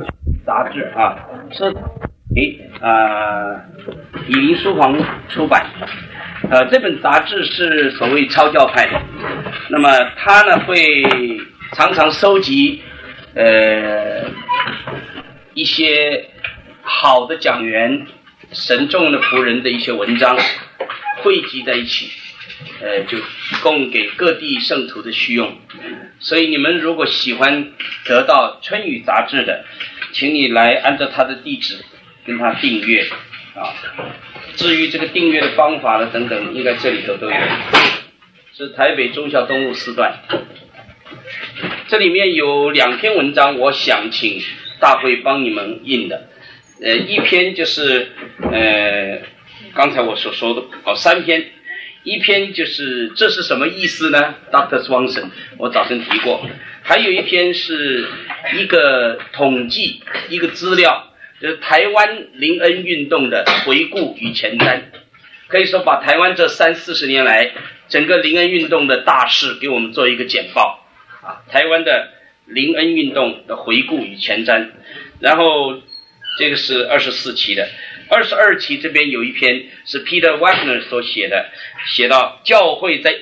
杂志啊，是以林书房出版。这本杂志是所谓超教派的，那么他呢会常常收集一些好的讲员、神众的仆人的一些文章，汇集在一起，就供给各地圣徒的需用。所以你们如果喜欢得到春雨杂志的，请你来按照他的地址跟他订阅啊。至于这个订阅的方法呢等等，应该这里头都有，是台北忠孝东路4段。这里面有2篇文章，我想请大会帮你们印的。一篇就是刚才我所说的3篇。一篇就是这是什么意思呢 Dr. Swanson 我早晨提过，还有一篇是一个统计，一个资料，就是台湾灵恩运动的回顾与前瞻，可以说把台湾这30-40年来整个灵恩运动的大事给我们做一个简报啊，台湾的灵恩运动的回顾与前瞻。然后这个是24期的，22期这边有一篇是 Peter Wagner 所写的，写到教会在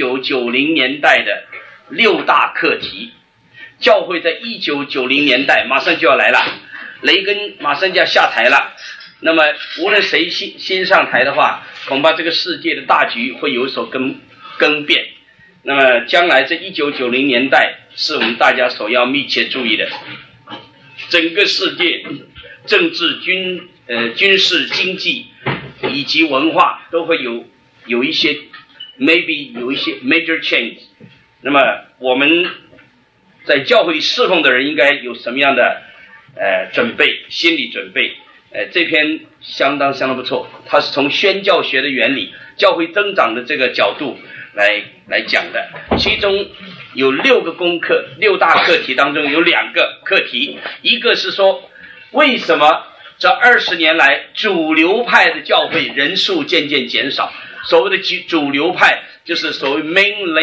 1990年代的6大课题。教会在1990年代马上就要来了，雷根马上就要下台了，那么无论谁先上台的话，恐怕这个世界的大局会有所更变。那么将来这1990年代是我们大家所要密切注意的，整个世界政治军事经济以及文化都会有一些 maybe 有一些 major change。 那么我们在教会侍奉的人应该有什么样的准备，心理准备。这篇相当不错，它是从宣教学的原理、教会增长的这个角度来讲的。其中有6个功课，6大课题当中有2个课题，一个是说为什么这20年来主流派的教会人数渐渐减少。所谓的主流派就是所谓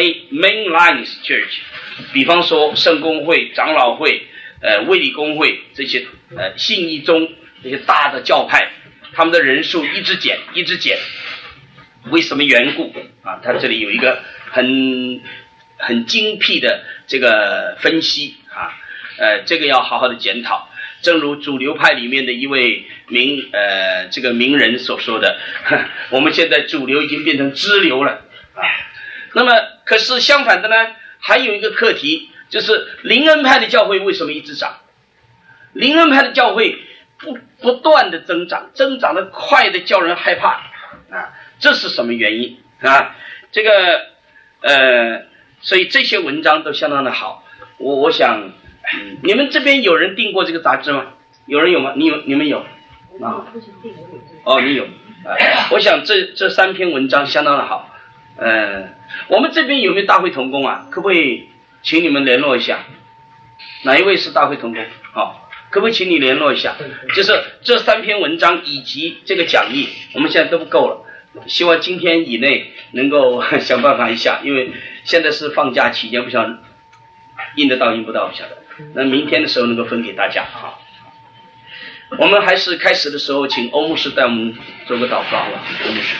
mainline church， 比方说圣公会、长老会、卫理公会这些信义宗这些大的教派，他们的人数一直减。为什么缘故啊？他这里有一个很精辟的这个分析啊，这个要好好的检讨。正如主流派里面的一位这个名人所说的，我们现在主流已经变成支流了啊。那么可是相反的呢，还有一个课题，就是灵恩派的教会为什么一直涨？灵恩派的教会不断的增长的快的叫人害怕啊，这是什么原因啊？这个所以这些文章都相当的好。我想你们这边有人订过这个杂志吗？有人有吗？你们有啊？哦，你有我想这3篇文章相当的好。我们这边有没有大会同工啊？可不可以请你们联络一下？哪一位是大会同工？好，可不可以请你联络一下？就是这3篇文章以及这个讲义，我们现在都不够了，希望今天以内能够想办法一下，因为现在是放假期间，不晓得印得到印不到，不晓得。那明天的时候能够分给大家啊。我们还是开始的时候，请欧牧师带我们做个祷告吧。欧牧师。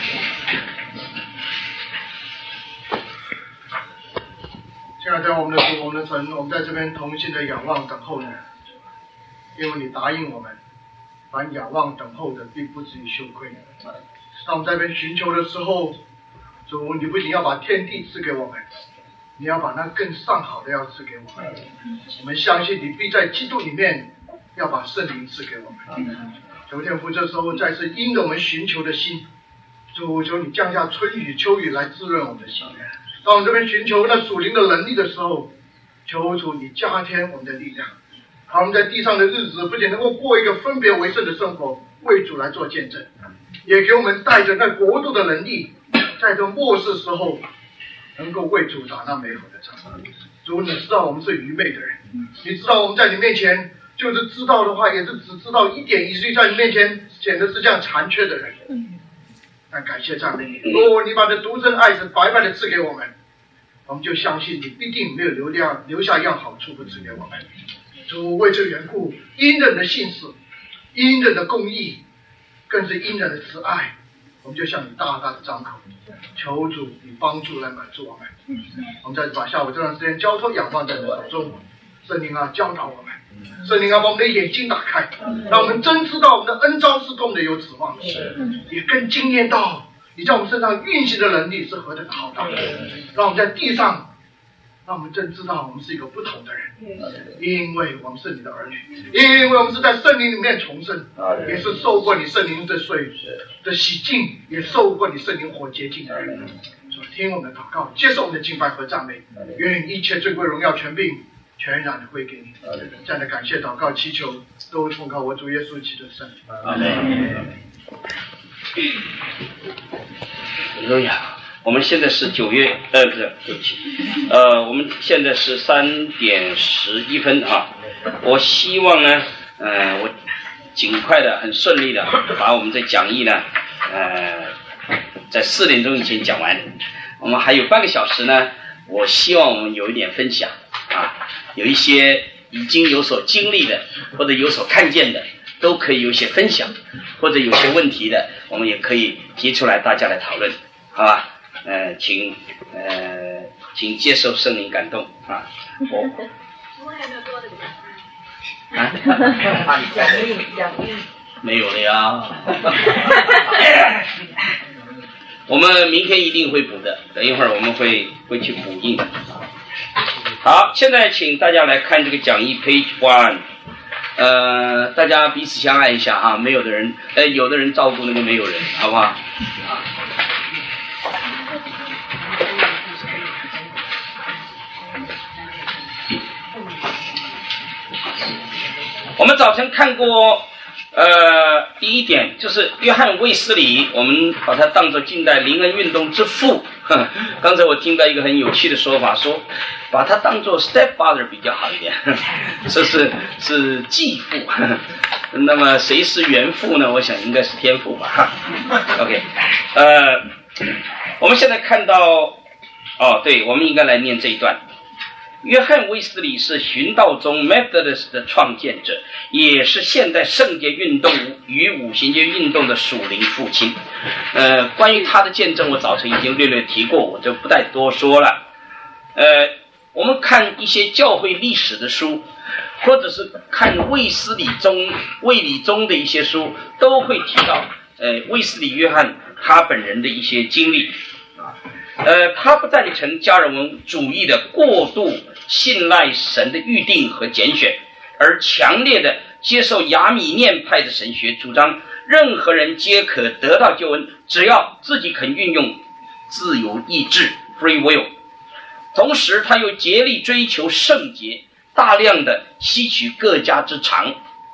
亲爱的我们的主，我们的神，我们在这边同心的仰望等候你，因为你答应我们，凡仰望等候的，并不至于羞愧。当我们在这边寻求的时候，主，你不仅要把天地赐给我们，你要把那更上好的要赐给我们。我们相信你必在基督里面要把圣灵赐给我们。求天父这时候再次因着我们寻求的心，主，求你降下春雨秋雨来滋润我们的心。当我们这边寻求那属灵的能力的时候，求主你加添我们的力量，好我们在地上的日子不仅能够过一个分别为圣的生活，为主来做见证，也给我们带着那国度的能力，在这末世时候能够为主打那美好的仗。主，你知道我们是愚昧的人，你知道我们在你面前就是知道的话也是只知道一点一滴，在你面前显得是这样残缺的人。但感谢赞美你，你把这独生爱子白白的赐给我们，我们就相信你必定没有留下一样好处不赐给我们。 主为这缘故，因着你的信实，因着你的公义，更是因着你的慈爱，我们就向你大大的张口，求主以帮助来满足我们。我们再把下午这段时间交托仰望在你的手中，圣灵啊教导我们，圣灵啊把我们的眼睛打开，让我们真知道我们的恩召是多么的有指望，也更惊艳到你在我们身上运行的能力是何等的浩大，让我们在地上，让我们真知道我们是一个不同的人，因为我们是你的儿女，因为我们是在圣灵里面重生，也是受过你圣灵的水的洗净，也受过你圣灵火洁净的人。听我们的祷告，接受我们的敬拜和赞美，愿一切尊贵荣耀权柄全然的归给你。这样的感谢祷告祈求都奉靠我主耶稣基督的圣灵。 阿门。荣耀。我们现在是9月，不是，对不起，我们现在是3点11分啊。我希望呢，我尽快的、很顺利的把我们的讲义呢，在4点钟以前讲完。我们还有半个小时呢，我希望我们有一点分享啊，有一些已经有所经历的或者有所看见的，都可以有一些分享，或者有些问题的，我们也可以提出来，大家来讨论，好吧？请接受圣灵感动啊！没有了呀。我们明天一定会补的，等一会儿我们会去补印。好，现在请大家来看这个讲义 Page 1。大家彼此相爱一下哈，没有的人，有的人照顾那个没有人，好不好？我们早晨看过，第一点就是约翰卫斯理，我们把他当作近代灵恩运动之父。刚才我听到一个很有趣的说法，说把他当作 stepfather 比较好一点，说是继父。那么谁是原父呢？我想应该是天父吧。OK， 我们现在看到，对，我们应该来念这一段。约翰卫斯理是寻道宗 Methodist 的创建者，也是现代圣洁运动与五旬节运动的属灵父亲。关于他的见证，我早晨已经略略提过，我就不再多说了。我们看一些教会历史的书，或者是看卫理宗的一些书，都会提到卫斯理约翰他本人的一些经历。他不赞成加尔文主义的过度信赖神的预定和拣选，而强烈的接受亚米念派的神学，主张任何人皆可得到救恩，只要自己肯运用自由意志 free will。 同时他又竭力追求圣洁，大量的吸取各家之长。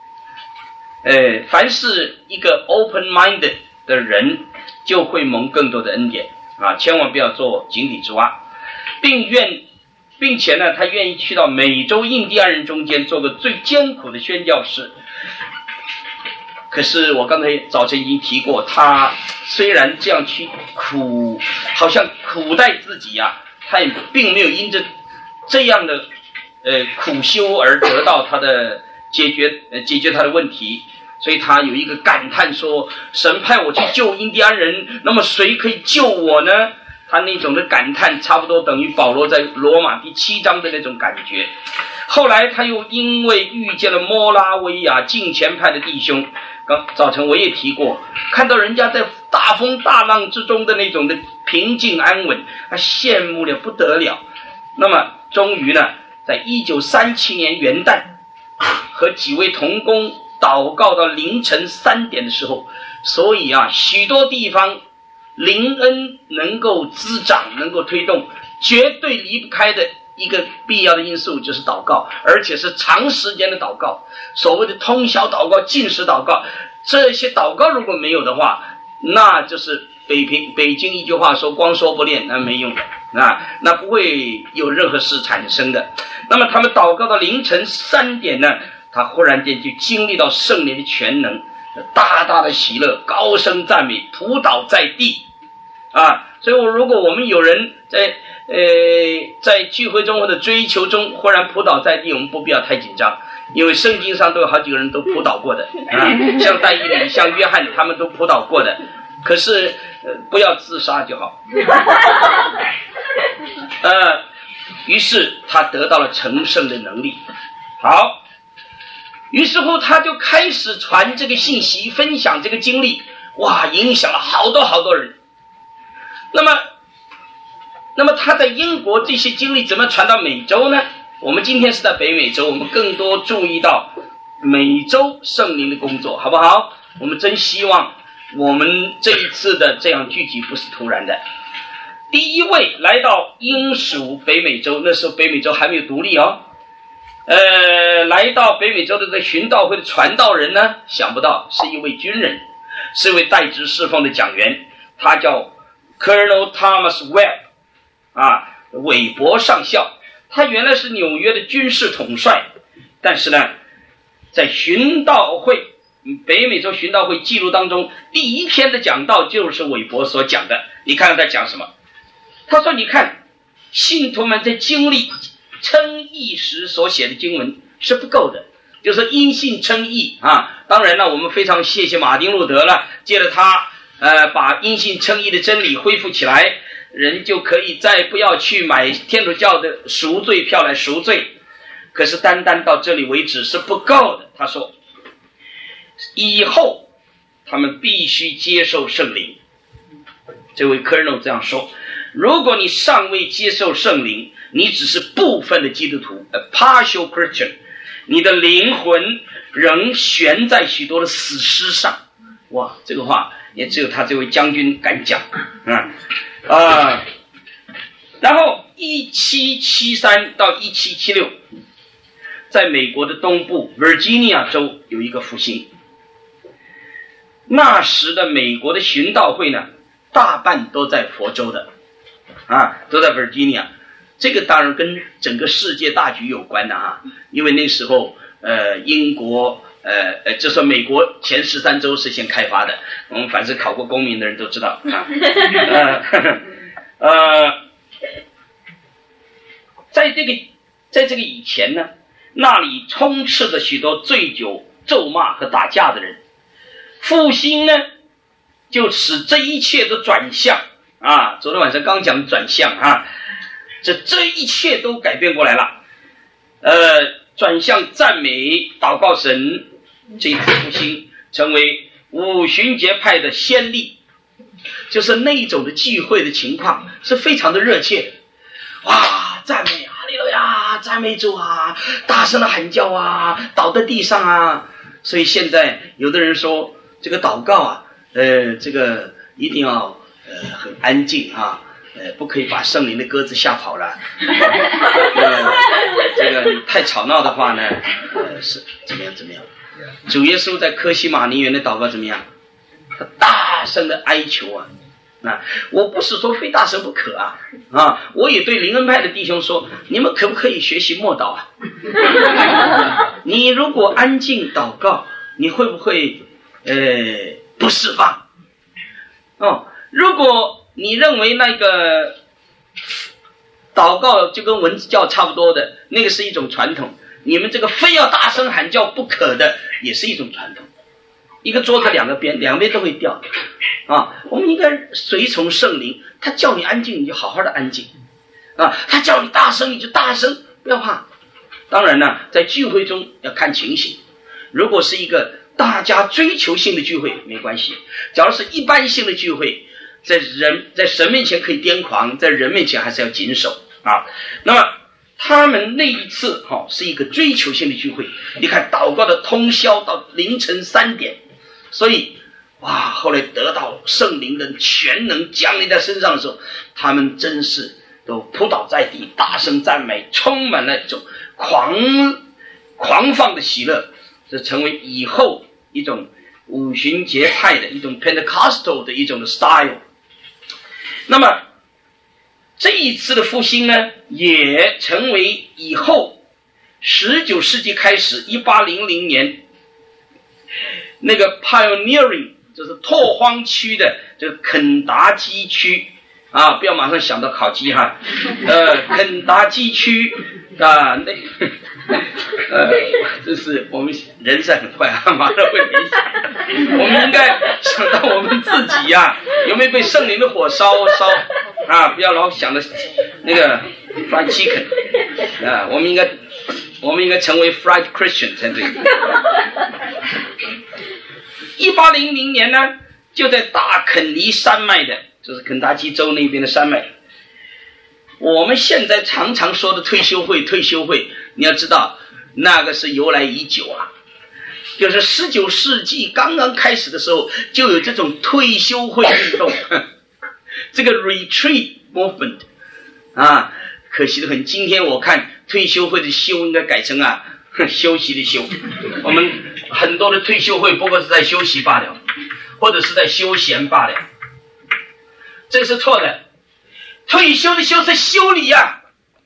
凡是一个 open-minded 的人，就会蒙更多的恩典啊！千万不要做井底之蛙，并且呢，他愿意去到美洲印第安人中间做个最艰苦的宣教士。可是我刚才早晨已经提过，他虽然这样去好像苦待自己啊，他也并没有因着这样的苦修而得到他的解决他的问题。所以他有一个感叹说，神派我去救印第安人，那么谁可以救我呢？他那种的感叹差不多等于保罗在罗马第7章的那种感觉。后来他又因为遇见了摩拉维亚敬虔派的弟兄，刚早晨我也提过，看到人家在大风大浪之中的那种的平静安稳，他羡慕的不得了。那么终于呢，在1937年元旦，和几位同工祷告到凌晨3点的时候，所以啊，许多地方灵恩能够滋长，能够推动，绝对离不开的一个必要的因素就是祷告，而且是长时间的祷告，所谓的通宵祷告、禁食祷告。这些祷告如果没有的话，那就是北京一句话说，光说不练，那没用的啊，那不会有任何事产生的。那么他们祷告到凌晨3点呢，他忽然间就经历到圣灵的全能，大大的喜乐，高声赞美，扑倒在地啊！所以如果我们有人在聚会中或者追求中忽然扑倒在地，我们不必要太紧张， 因为圣经上都有好几个人都扑倒过的啊，像但以理、像约翰，他们都扑倒过的。可是不要自杀就好。于是他得到了成圣的能力。好，于是乎他就开始传这个信息，分享这个经历，哇，影响了好多人。那么他在英国这些经历怎么传到美洲呢？我们今天是在北美洲，我们更多注意到美洲圣灵的工作，好不好？我们真希望我们这一次的这样聚集不是突然的。第一位来到英属北美洲，那时候北美洲还没有独立哦。来到北美洲的这寻道会的传道人呢，想不到是一位军人，是一位代职侍奉的讲员，他叫 Colonel Thomas Webb 啊，韦伯上校。他原来是纽约的军事统帅，但是呢，在寻道会北美洲寻道会记录当中，第一篇的讲道就是韦伯所讲的。你看看他讲什么？他说：“你看，信徒们在经历称义时所写的经文是不够的，就是因信称义啊。当然了，我们非常谢谢马丁路德了，借着他把因信称义的真理恢复起来。”人就可以再不要去买天主教的赎罪票来赎罪，可是单单到这里为止是不够的。他说以后他们必须接受圣灵。这位 Colonel 这样说，如果你尚未接受圣灵，你只是部分的基督徒 a partial Christian， 你的灵魂仍悬在许多的死尸上。哇，这个话也只有他这位将军敢讲然后1773到1776，在美国的东部 Virginia 州有一个复兴。那时的美国的寻道会呢，大半都在佛州的都在 Virginia。这个当然跟整个世界大局有关的因为那时候英国就说美国前13州是先开发的，我们凡是考过公民的人都知道在这个以前呢，那里充斥着许多醉酒、咒骂和打架的人。复兴呢，就使这一切都转向昨天晚上刚讲转向这一切都改变过来了。转向赞美、祷告神。这一次复兴成为五旬节派的先例，就是那一种的聚会的情况是非常的热切。哇，赞美哈利路亚，赞美主啊，大声的喊叫啊，倒在地上所以现在有的人说这个祷告这个一定要很安静不可以把圣灵的鸽子吓跑了这个太吵闹的话呢是怎么样。主耶稣在科西玛尼园的祷告怎么样？他大声的哀求我不是说非大声不可我也对灵恩派的弟兄说，你们可不可以学习默祷你如果安静祷告，你会不会不释放如果你认为那个祷告就跟文字教差不多的，那个是一种传统，你们这个非要大声喊叫不可的也是一种传统。一个桌子两边都会掉我们应该随从圣灵，他叫你安静你就好好的安静他叫你大声你就大声，不要怕。当然呢，在聚会中要看情形，如果是一个大家追求性的聚会没关系，假如是一般性的聚会，在神面前可以癫狂，在人面前还是要谨守那么他们那一次是一个追求性的聚会，你看祷告的通宵到凌晨3点，所以后来得到圣灵的全能降临在身上的时候，他们真是都扑倒在地，大声赞美，充满了一种狂放的喜乐，这成为以后一种五旬节派的一种 Pentecostal 的一种的 style。 那么这一次的复兴呢，也成为以后19世纪开始1800年那个 pioneering 就是拓荒区的这个肯达基区不要马上想到烤鸡肯达基区这是我们人是很坏啊，马上会联想。我们应该想到我们自己呀、有没有被圣灵的火烧啊？不要老想着那个 fried chicken 啊，我们应该成为 fried Christian 才对。1800年呢，就在大肯尼山脉的，就是肯塔基州那边的山脉。我们现在常常说的退休会，你要知道那个是由来已久啊，就是19世纪刚刚开始的时候就有这种退休会运动，这个 retreat movement 啊，可惜的很。今天我看退休会的休应该改成休息的休，我们很多的退休会不过是在休息罢了，或者是在休闲罢了，这是错的。退休的休是修理啊，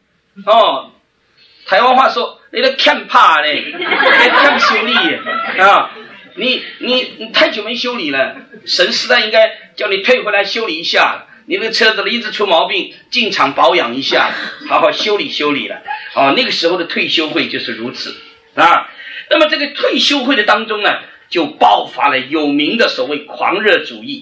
台湾话说你在看怕嘞，你看修理啊，你太久没修理了，神实在应该叫你退回来修理一下，你那个车子一直出毛病，进厂保养一下，好好修理了。那个时候的退休会就是如此啊。那么这个退休会的当中呢，就爆发了有名的所谓狂热主义。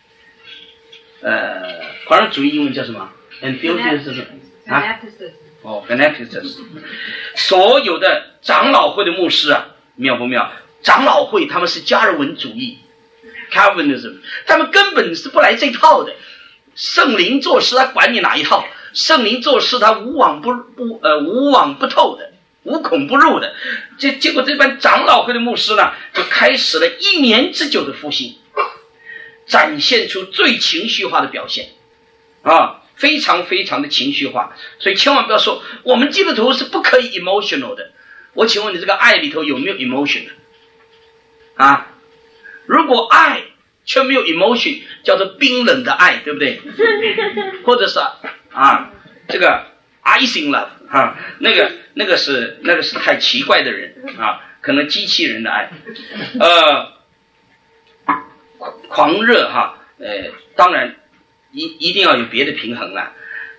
狂热主义英文叫什么 ？Enthusiasm 啊？Fanaticism。所有的长老会的牧师啊，妙不妙？长老会他们是加尔文主义 ，Calvinism， 他们根本是不来这套的。圣灵做事，他管你哪一套？圣灵做事，他无往不透的，无孔不入的。结果这班长老会的牧师呢，就开始了1年之久的复兴。展现出最情绪化的表现啊，非常非常的情绪化，所以千万不要说我们基督徒是不可以 emotional 的。我请问你这个爱里头有没有 emotion 啊？如果爱却没有 emotion， 叫做冰冷的爱，对不对？或者是这个 icing love 那个是太奇怪的人啊，可能机器人的爱，狂热当然一定要有别的平衡了。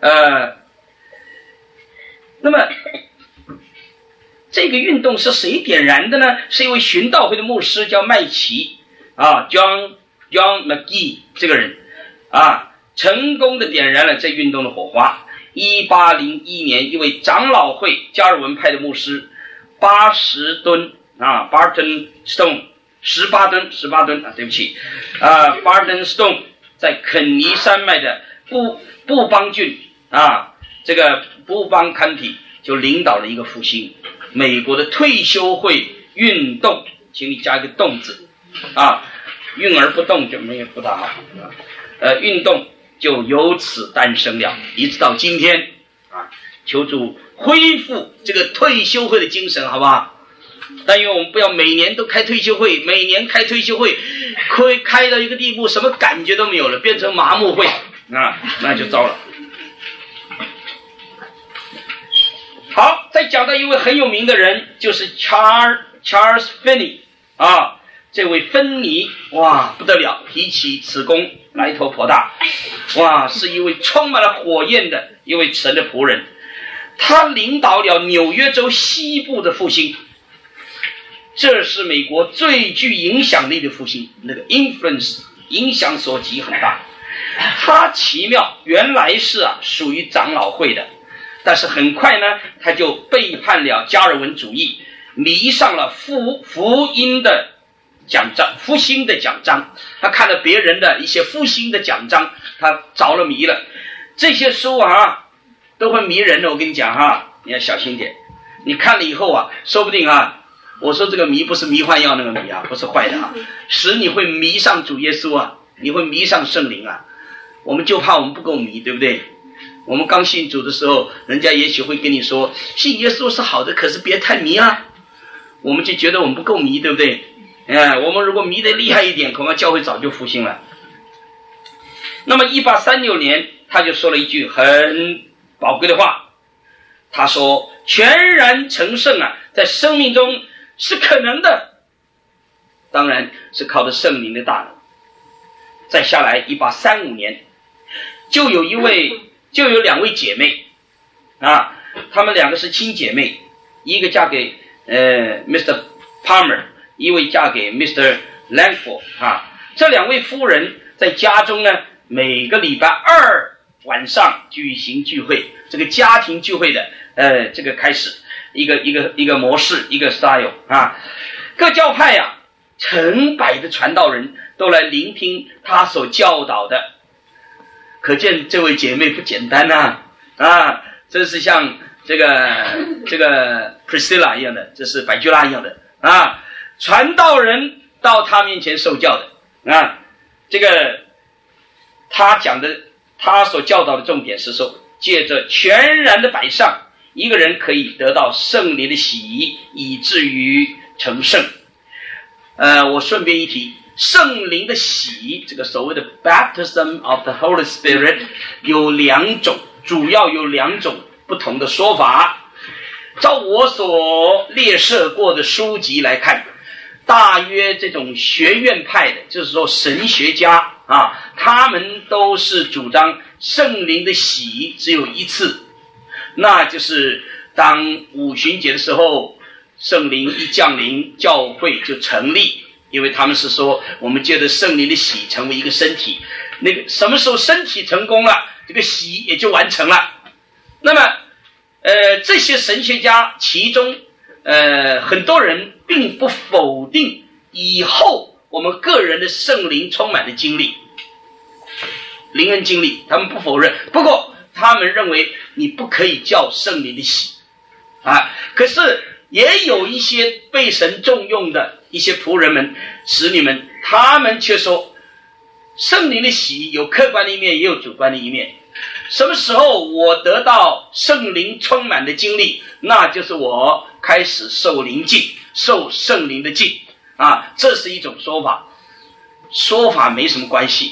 那么这个运动是谁点燃的呢？是一位寻道会的牧师叫麦奇John McGee 这个人成功的点燃了这运动的火花。1801年，一位长老会加尔文派的牧师80吨Barton Stone。18吨对不起Barton Stone 在肯尼山脉的布邦郡这个布邦 county 就领导了一个复兴，美国的退休会运动，请你加一个动字运而不动就没有不大好运动就由此诞生了，一直到今天求主恢复这个退休会的精神，好不好？但愿我们不要每年都开退休会，每年开退休会，开到一个地步，什么感觉都没有了，变成麻木会那就糟了。好，再讲到一位很有名的人，就是 Charles Finney 这位芬尼，哇，不得了，提起此功来头颇大，哇，是一位充满了火焰的一位神的仆人，他领导了纽约州西部的复兴。这是美国最具影响力的复兴，那个 influence 影响所及很大。他奇妙，原来是属于长老会的，但是很快呢，他就背叛了加尔文主义，迷上了福音的奖章，复兴的奖章。他看了别人的一些复兴的奖章，他着了迷了。这些书都会迷人的，我跟你讲你要小心点。你看了以后说不定我说这个迷不是迷幻药那个迷不是坏的使你会迷上主耶稣你会迷上圣灵我们就怕我们不够迷，对不对？我们刚信主的时候，人家也许会跟你说信耶稣是好的，可是别太迷我们就觉得我们不够迷，对不对？我们如果迷得厉害一点，恐怕教会早就复兴了。那么1836年他就说了一句很宝贵的话，他说全然成圣在生命中是可能的，当然是靠着圣灵的大能。再下来1835年就有两位姐妹她们两个是亲姐妹， 一个嫁给Mr. Palmer， 一位嫁给 Mr. Langford 啊。这两位夫人在家中呢，每个礼拜二晚上举行聚会，这个家庭聚会的这个开始一个模式，一个 style 啊。各教派啊，成百的传道人都来聆听他所教导的，可见这位姐妹不简单啊！这是像这个 Priscilla 一样的，这是百基拉一样的啊！传道人到他面前受教的啊，这个他所教导的重点是说，借着全然的摆上，一个人可以得到圣灵的洗，以至于成圣。我顺便一提，圣灵的洗，这个所谓的 Baptism of the Holy Spirit 主要有两种不同的说法。照我所列设过的书籍来看，大约这种学院派的，就是说神学家啊，他们都是主张圣灵的洗只有一次，那就是当五旬节的时候，圣灵一降临，教会就成立。因为他们是说，我们借着圣灵的洗成为一个身体，那个什么时候身体成功了，这个洗也就完成了。那么这些神学家其中很多人并不否定以后我们个人的圣灵充满的经历，灵恩经历，他们不否认。不过他们认为你不可以叫圣灵的洗啊。可是也有一些被神重用的一些仆人们、使女们，他们却说圣灵的洗有客观的一面，也有主观的一面。什么时候我得到圣灵充满的经历，那就是我开始受灵浸，受圣灵的浸啊，这是一种说法。说法没什么关系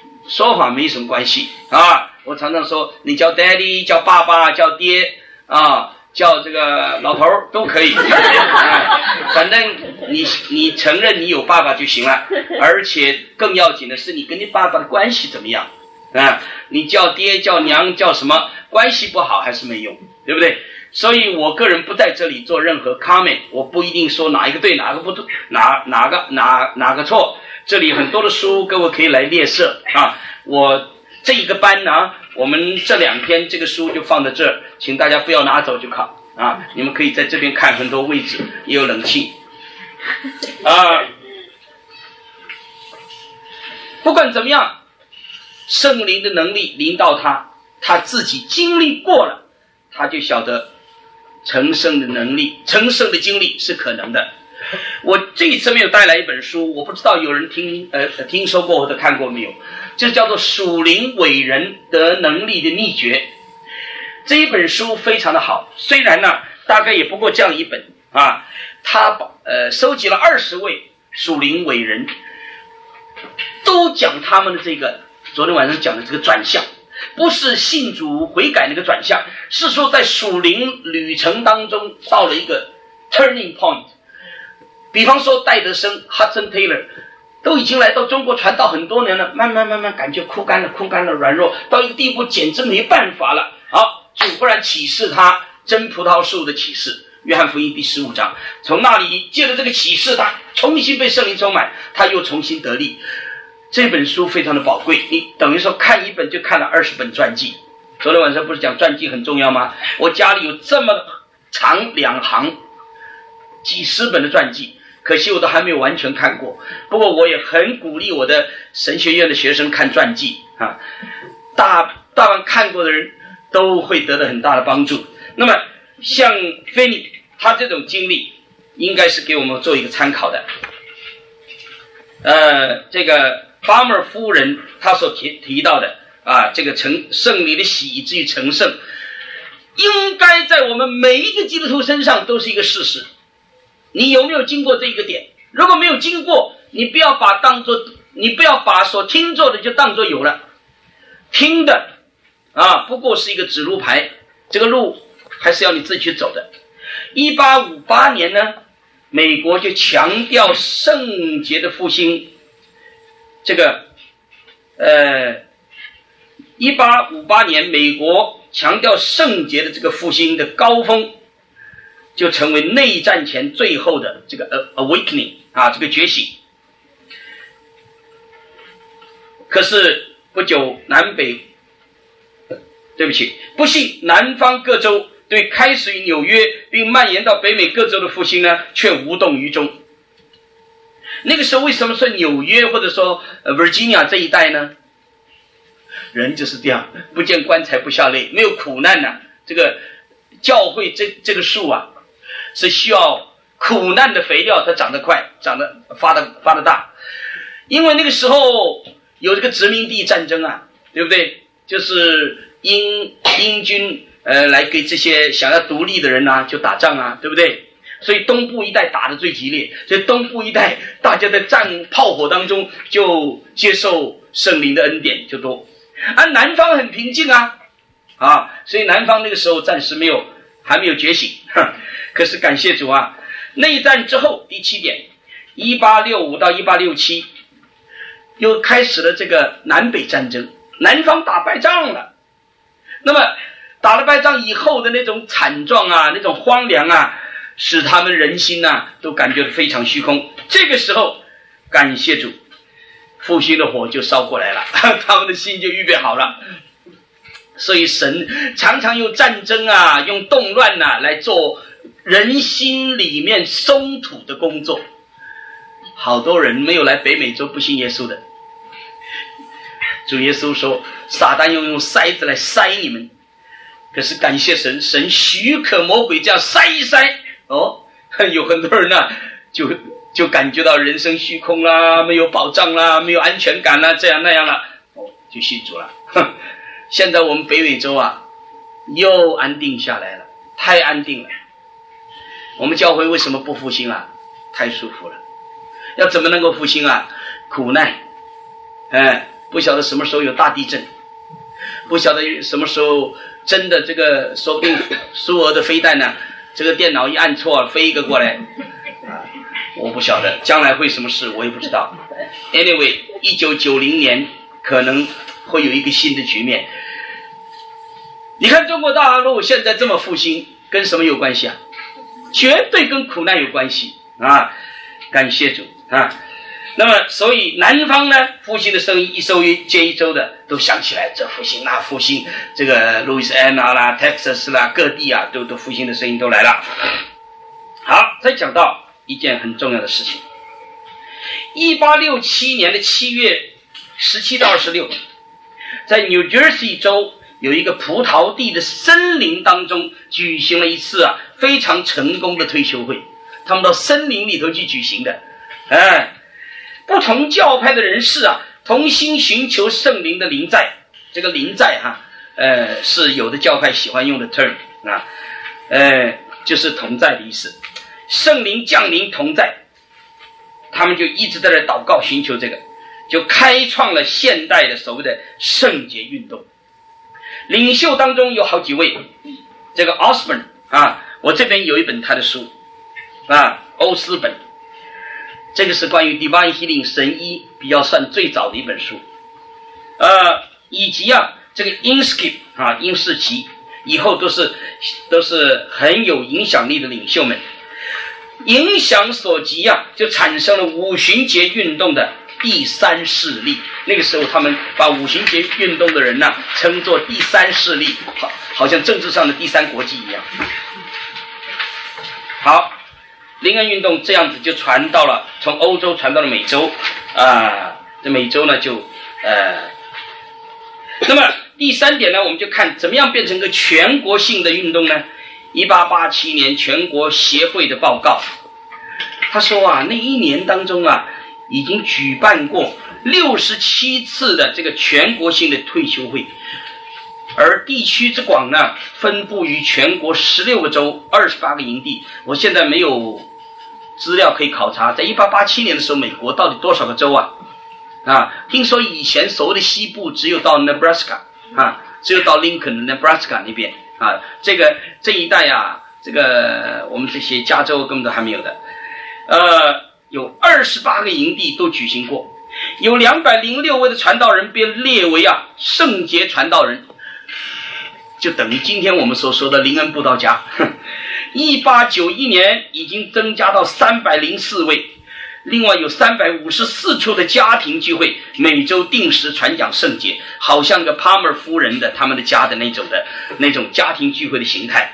啊。我常常说，你叫 daddy， 叫爸爸，叫爹啊，叫这个老头都可以反正你承认你有爸爸就行了。而且更要紧的是，你跟你爸爸的关系怎么样啊？你叫爹叫娘叫什么，关系不好还是没用，对不对？所以我个人不在这里做任何 comment， 我不一定说哪一个对哪个不对，哪个错。这里很多的书各位可以来列设啊。我这一个班呢，我们这2天这个书就放在这儿，请大家不要拿走就好啊。你们可以在这边看，很多位置也有冷气啊。不管怎么样，圣灵的能力临到他自己经历过了，他就晓得成圣的能力、成圣的经历是可能的。我这一次没有带来一本书，我不知道有人听说过或者看过没有，这叫做属灵伟人得能力的秘诀。这一本书非常的好，虽然呢大概也不过这样一本啊，他收集了20位属灵伟人，都讲他们的这个昨天晚上讲的这个转向，不是信主悔改那个转向，是说在属灵旅程当中到了一个 turning point。比方说戴德生 Hudson Taylor 都已经来到中国传道很多年了，慢慢感觉枯干了软弱，到一个地步简直没办法了。好，主忽然启示他真葡萄树的启示，约翰福音第15章，从那里借着这个启示，他重新被圣灵充满，他又重新得力。这本书非常的宝贵，你等于说看一本就看了20本传记。昨天晚上不是讲传记很重要吗？我家里有这么长2行几十本的传记，可惜我都还没有完全看过。不过我也很鼓励我的神学院的学生看传记啊，大半看过的人都会得到很大的帮助。那么像菲尼他这种经历应该是给我们做一个参考的。这个巴默夫人他所提到的啊，这个圣灵的洗以至于成圣，应该在我们每一个基督徒身上都是一个事实。你有没有经过这一个点？如果没有经过，你不要把所听做的就当作有了。听的啊，不过是一个指路牌，这个路还是要你自己去走的。1858年呢，美国就强调圣洁的复兴。这个1858年美国强调圣洁的这个复兴的高峰， 就成为内战前最后的这个 awakening 啊，这个觉醒。可是不久不幸南方各州对开始于纽约并蔓延到北美各州的复兴呢，却无动于衷。那个时候为什么说纽约或者说Virginia 这一带呢？人就是这样，不见棺材不下泪，没有苦难呢，这个教会这个树啊，是需要苦难的肥料，它长得快，发得大。因为那个时候有这个殖民地战争啊，对不对？就是英军来给这些想要独立的人啊就打仗啊，对不对？所以东部一带打得最激烈，所以东部一带大家在炮火当中就接受圣灵的恩典就多。而南方很平静啊，所以南方那个时候暂时还没有觉醒。可是感谢主啊，内战之后第7点，1865到1867又开始了这个南北战争，南方打败仗了。那么打了败仗以后的那种惨状啊，那种荒凉啊，使他们人心啊都感觉非常虚空。这个时候感谢主，复兴的火就烧过来了，他们的心就预备好了。所以神常常用战争啊，用动乱啊来做人心里面松土的工作。好多人没有来北美洲不信耶稣的，主耶稣说撒旦用筛子来筛你们，可是感谢神，神许可魔鬼这样筛一筛，有很多人啊就感觉到人生虚空啦，没有保障啦，没有安全感啦，这样那样啦，就信主了。现在我们北美洲啊又安定下来了，太安定了。我们教会为什么不复兴啊？太舒服了。要怎么能够复兴啊？苦难，不晓得什么时候有大地震，不晓得什么时候真的这个说不定苏俄的飞弹呢，这个电脑一按错飞一个过来，我不晓得将来会什么事，我也不知道。Anyway， 1990年可能会有一个新的局面。你看中国大陆现在这么复兴，跟什么有关系啊？绝对跟苦难有关系啊！感谢主啊！那么，所以南方呢，复兴的声音一周接一周的都响起来，这复兴那复兴，这个路易斯安那啦、Texas 啦，各地啊，都复兴的声音都来了。好，再讲到一件很重要的事情。1867年的7月17到26，在 New Jersey 州有一个葡萄地的森林当中举行了一次非常成功的退休会，他们到森林里头去举行的。不同教派的人士同心寻求圣灵的临在。这个临在是有的教派喜欢用的 term 就是同在的意思，圣灵降临同在，他们就一直在这祷告寻求这个，就开创了现代的所谓的圣洁运动。领袖当中有好几位，这个 Osborne 我这边有一本他的书欧斯本，这个是关于 Divine Healing 神医比较算最早的一本书，以及这个 Inskip 因士奇，以后都是很有影响力的领袖们，影响所及就产生了五旬节运动的第三势力。那个时候他们把五旬节运动的人称作第三势力，好像政治上的第三国际一样。好，灵恩运动这样子就传到了，从欧洲传到了美洲这美洲呢就那么第三点呢，我们就看怎么样变成一个全国性的运动呢。1887年全国协会的报告，他说那一年当中已经举办过67次的这个全国性的退休会，而地区之广呢，分布于全国16个州28个营地。我现在没有资料可以考察，在1887年的时候美国到底多少个州听说以前所谓的西部只有到 Nebraska 只有到林肯 Nebraska 那边这一带这个我们这些加州根本都还没有的。有28个营地都举行过，有206位的传道人被列为圣洁传道人，就等于今天我们所说的灵恩布道家。 1891年已经增加到304位，另外有354处的家庭聚会，每周定时传讲圣节，好像个帕默夫人的他们的家的那种家庭聚会的形态。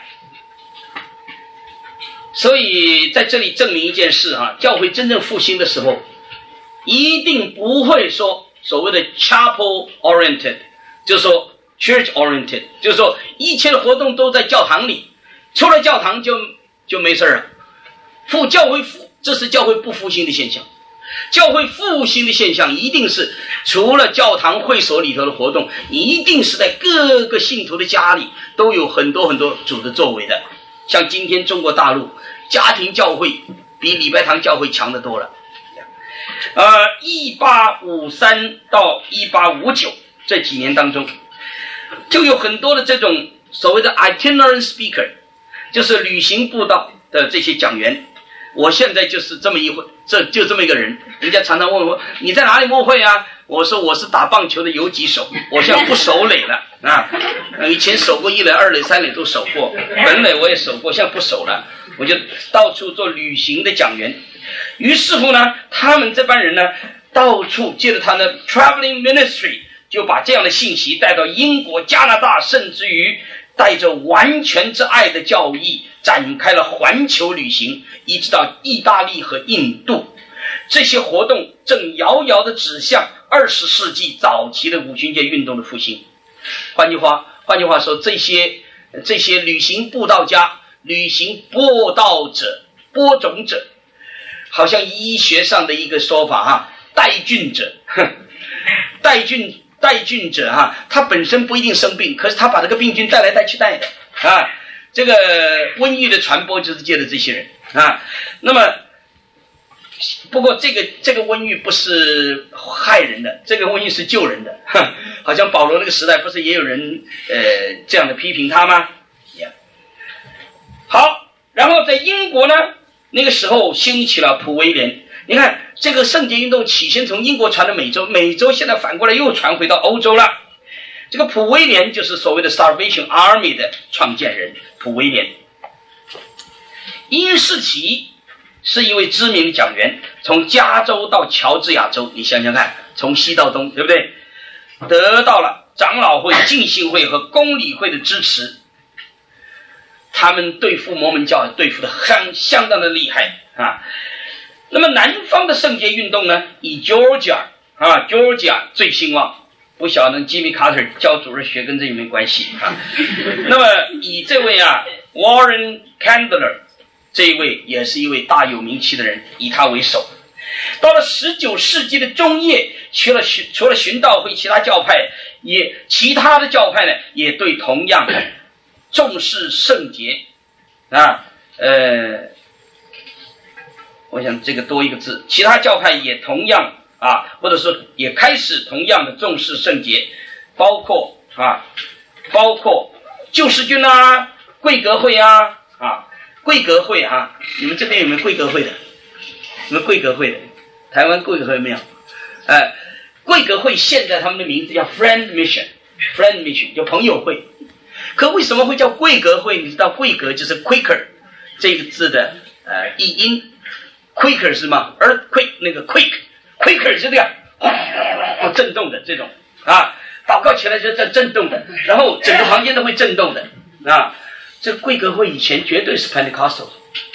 所以在这里证明一件事教会真正复兴的时候，一定不会说所谓的 chapel oriented， 就是说 church oriented， 就是说一切的活动都在教堂里，出了教堂就没事了。这是教会不复兴的现象。教会复兴的现象一定是除了教堂会所里头的活动，一定是在各个信徒的家里都有很多很多主的作为的。像今天中国大陆家庭教会比礼拜堂教会强得多了。1853到1859这几年当中，就有很多的这种所谓的 itinerant speaker， 就是旅行布道的这些讲员。我现在就是这么一个人，人家常常问我你在哪里牧会啊？我说我是打棒球的游击手，我现在不守垒了以前守过1垒、2垒、3垒都守过，本垒我也守过，现在不守了，我就到处做旅行的讲员。于是乎呢，他们这班人呢，到处借着他的 traveling ministry， 就把这样的信息带到英国、加拿大，甚至于带着完全之爱的教义展开了环球旅行，一直到意大利和印度。这些活动正遥遥地指向20世纪早期的五旬节运动的复兴。换句话说，这些旅行布道家、旅行播道者、播种者，好像医学上的一个说法带菌者。带菌者他本身不一定生病，可是他把这个病菌带来带去带的这个瘟疫的传播就是借着这些人那么不过这个瘟疫不是害人的，这个瘟疫是救人的。好像保罗那个时代不是也有人这样的批评他吗？好，然后在英国呢，那个时候兴起了普威廉。你看这个圣洁运动起先从英国传到美洲，美洲现在反过来又传回到欧洲了。这个普威廉就是所谓的 Salvation Army 的创建人，普威廉。因士奇是一位知名的讲员，从加州到乔治亚州，你想想看，从西到东，对不对？得到了长老会、浸信会和公理会的支持，他们对付摩门教对付的相当的厉害那么南方的圣洁运动呢，以 Georgia 最兴旺，不晓得吉米卡特教主日学跟这有没有关系那么以这位Warren Candler 这一位也是一位大有名气的人，以他为首。到了19世纪的中叶，除了循道会，其他的教派呢，也对同样重视圣洁我想这个多一个字，其他教派也同样或者说也开始同样的重视圣洁，包括救世军贵格会贵格会你们这边有没有贵格会的？有没有贵格会的？台湾贵格会没有？贵格会现在他们的名字叫 Friend Mission 就朋友会。可为什么会叫贵格会？你知道贵格就是 Quaker 这个字的译音。Quaker 是吗？Earthquake 那个 Quaker 是这样震动的这种祷告起来就震动的，然后整个房间都会震动的这个贵格会以前绝对是 Pentecostal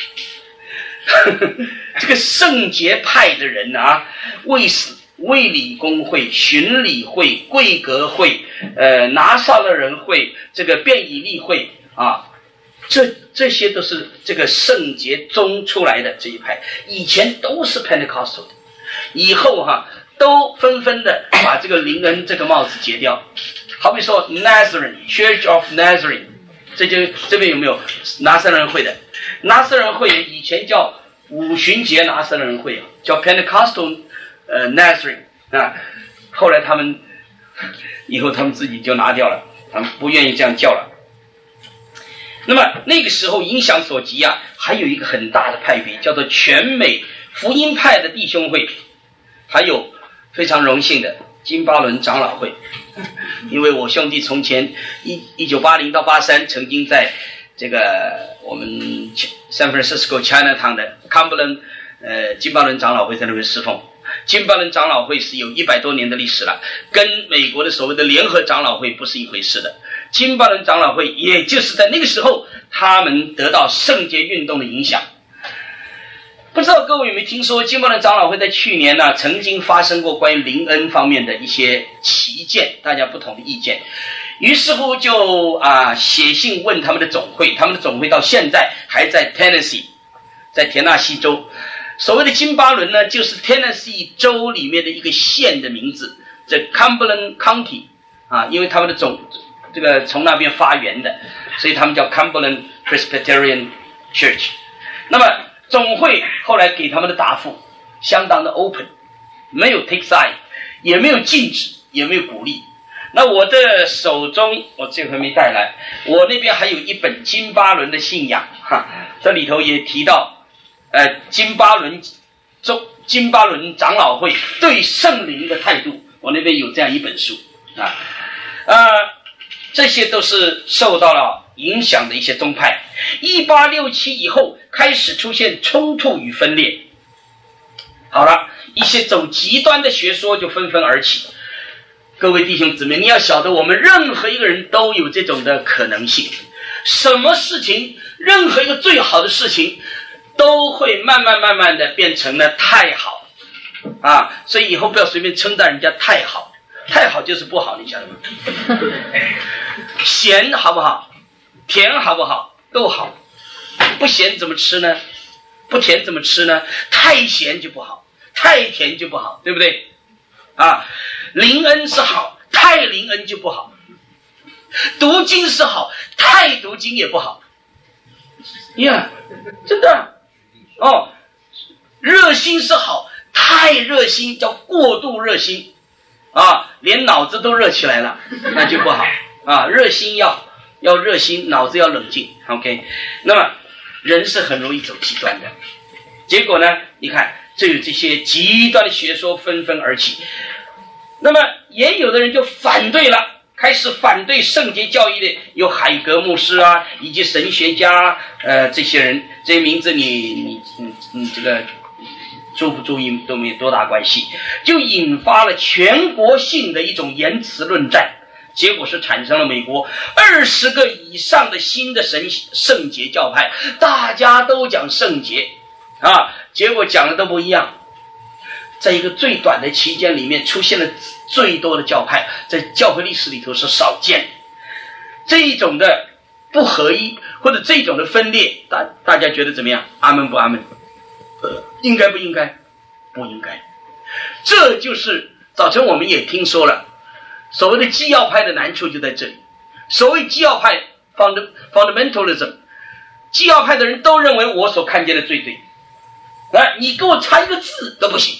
这个圣洁派的人卫理公会、巡礼会、贵格会、拿撒勒人会、这个便以利会这些都是这个圣洁中出来的这一派，以前都是 Pentecostal 的，以后都纷纷的把这个灵恩这个帽子截掉。好比说 Nazarene Church of Nazarene， 这边有没有拿撒勒人会的？拿撒勒人会以前叫五旬节拿撒勒人会叫 Pentecostal Nazarene 后来以后他们自己就拿掉了，他们不愿意这样叫了。那么那个时候影响所及还有一个很大的派别叫做全美福音派的弟兄会，还有非常荣幸的金巴伦长老会。因为我兄弟从前1980到83曾经在这个我们 San Francisco Chinatown 的康布伦金巴伦长老会在那边侍奉。金巴伦长老会是有100多年的历史了，跟美国的所谓的联合长老会不是一回事的。金巴伦长老会也就是在那个时候，他们得到圣洁运动的影响。不知道各位有没有听说，金巴伦长老会在去年呢，曾经发生过关于灵恩方面的一些歧见，大家不同的意见。于是乎就写信问他们的总会，他们的总会到现在还在 Tennessee， 在田纳西州。所谓的金巴伦呢，就是 Tennessee 州里面的一个县的名字，这 Cumberland County 因为他们的这个从那边发源的，所以他们叫 Cumberland Presbyterian Church。那么总会后来给他们的答复相当的 open， 没有 take side， 也没有禁止，也没有鼓励。那我的手中，我这回没带来，我那边还有一本金巴伦的信仰这里头也提到金巴伦长老会对圣灵的态度，我那边有这样一本书这些都是受到了影响的一些宗派。1867以后开始出现冲突与分裂，好了，一些走极端的学说就纷纷而起。各位弟兄姊妹，你要晓得，我们任何一个人都有这种的可能性。什么事情，任何一个最好的事情都会慢慢的变成了太好所以以后不要随便称赞人家太好，太好就是不好，你晓得吗？咸好不好，甜好不好，都好。不咸怎么吃呢？不甜怎么吃呢？太咸就不好，太甜就不好，对不对灵恩是好，太灵恩就不好。读经是好，太读经也不好真的热心是好，太热心叫过度热心连脑子都热起来了，那就不好热心要热心，脑子要冷静 OK。 那么人是很容易走极端的，结果呢，你看就有这些极端的学说纷纷而起。那么也有的人就反对了，开始反对圣洁教义的有海格牧师以及神学家这些人，这些名字你这个注不注意都没有多大关系，就引发了全国性的一种言辞论战。结果是产生了美国20个以上的新的圣洁教派，大家都讲圣洁结果讲的都不一样。在一个最短的期间里面出现了最多的教派，在教会历史里头是少见。这一种的不合一或者这种的分裂，大家觉得怎么样？阿门不阿门？应该不应该？不应该。这就是早晨我们也听说了，所谓的基要派的难处就在这里。所谓基要派 fundamentalism， 基要派的人都认为我所看见的最对，你给我差一个字都不行。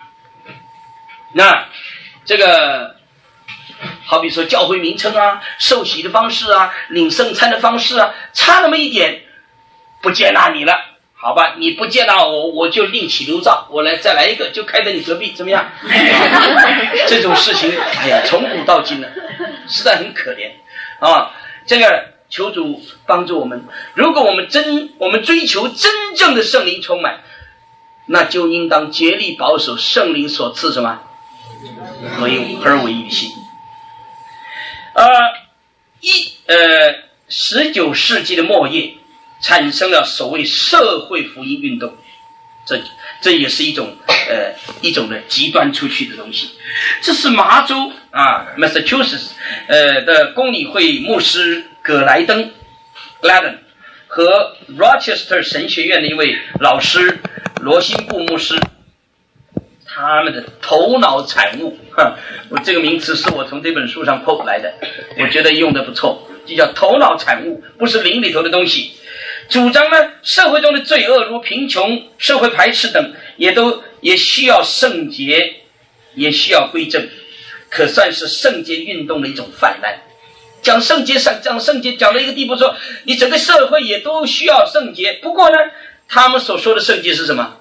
那这个好比说教会名称受洗的方式领圣餐的方式差那么一点，不接纳你了，好吧，你不接纳我就另起炉灶，我再来一个，就开在你隔壁，怎么样？这种事情从古到今呢，实在很可怜这个求主帮助我们。如果我们追求真正的圣灵充满，那就应当竭力保守圣灵所赐什么合而为一的心。19世纪的末叶产生了所谓社会福音运动，这也是一种的极端出去的东西。这是麻州Massachusetts 的公理会牧师葛莱登 Gladden 和 Rochester 神学院的一位老师罗辛布牧师，他们的头脑产物我这个名词是我从这本书上 quote 来的，我觉得用的不错，就叫头脑产物，不是灵里头的东西。主张呢，社会中的罪恶如贫穷、社会排斥等也需要圣洁，也需要归正，可算是圣洁运动的一种泛滥。讲圣洁讲到一个地步，说你整个社会也都需要圣洁。不过呢，他们所说的圣洁是什么？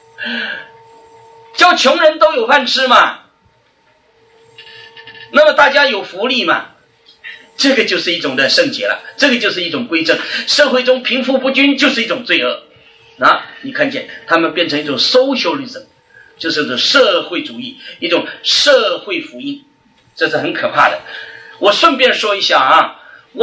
叫穷人都有饭吃嘛，那么大家有福利嘛， 这个就是一种的圣洁了，这个就是一种归正。社会中贫富不均就是一种罪恶啊！你看见他们变成一种 socialism， 就是一种社会主义，一种社会福音，这是很可怕的。我顺便说一下啊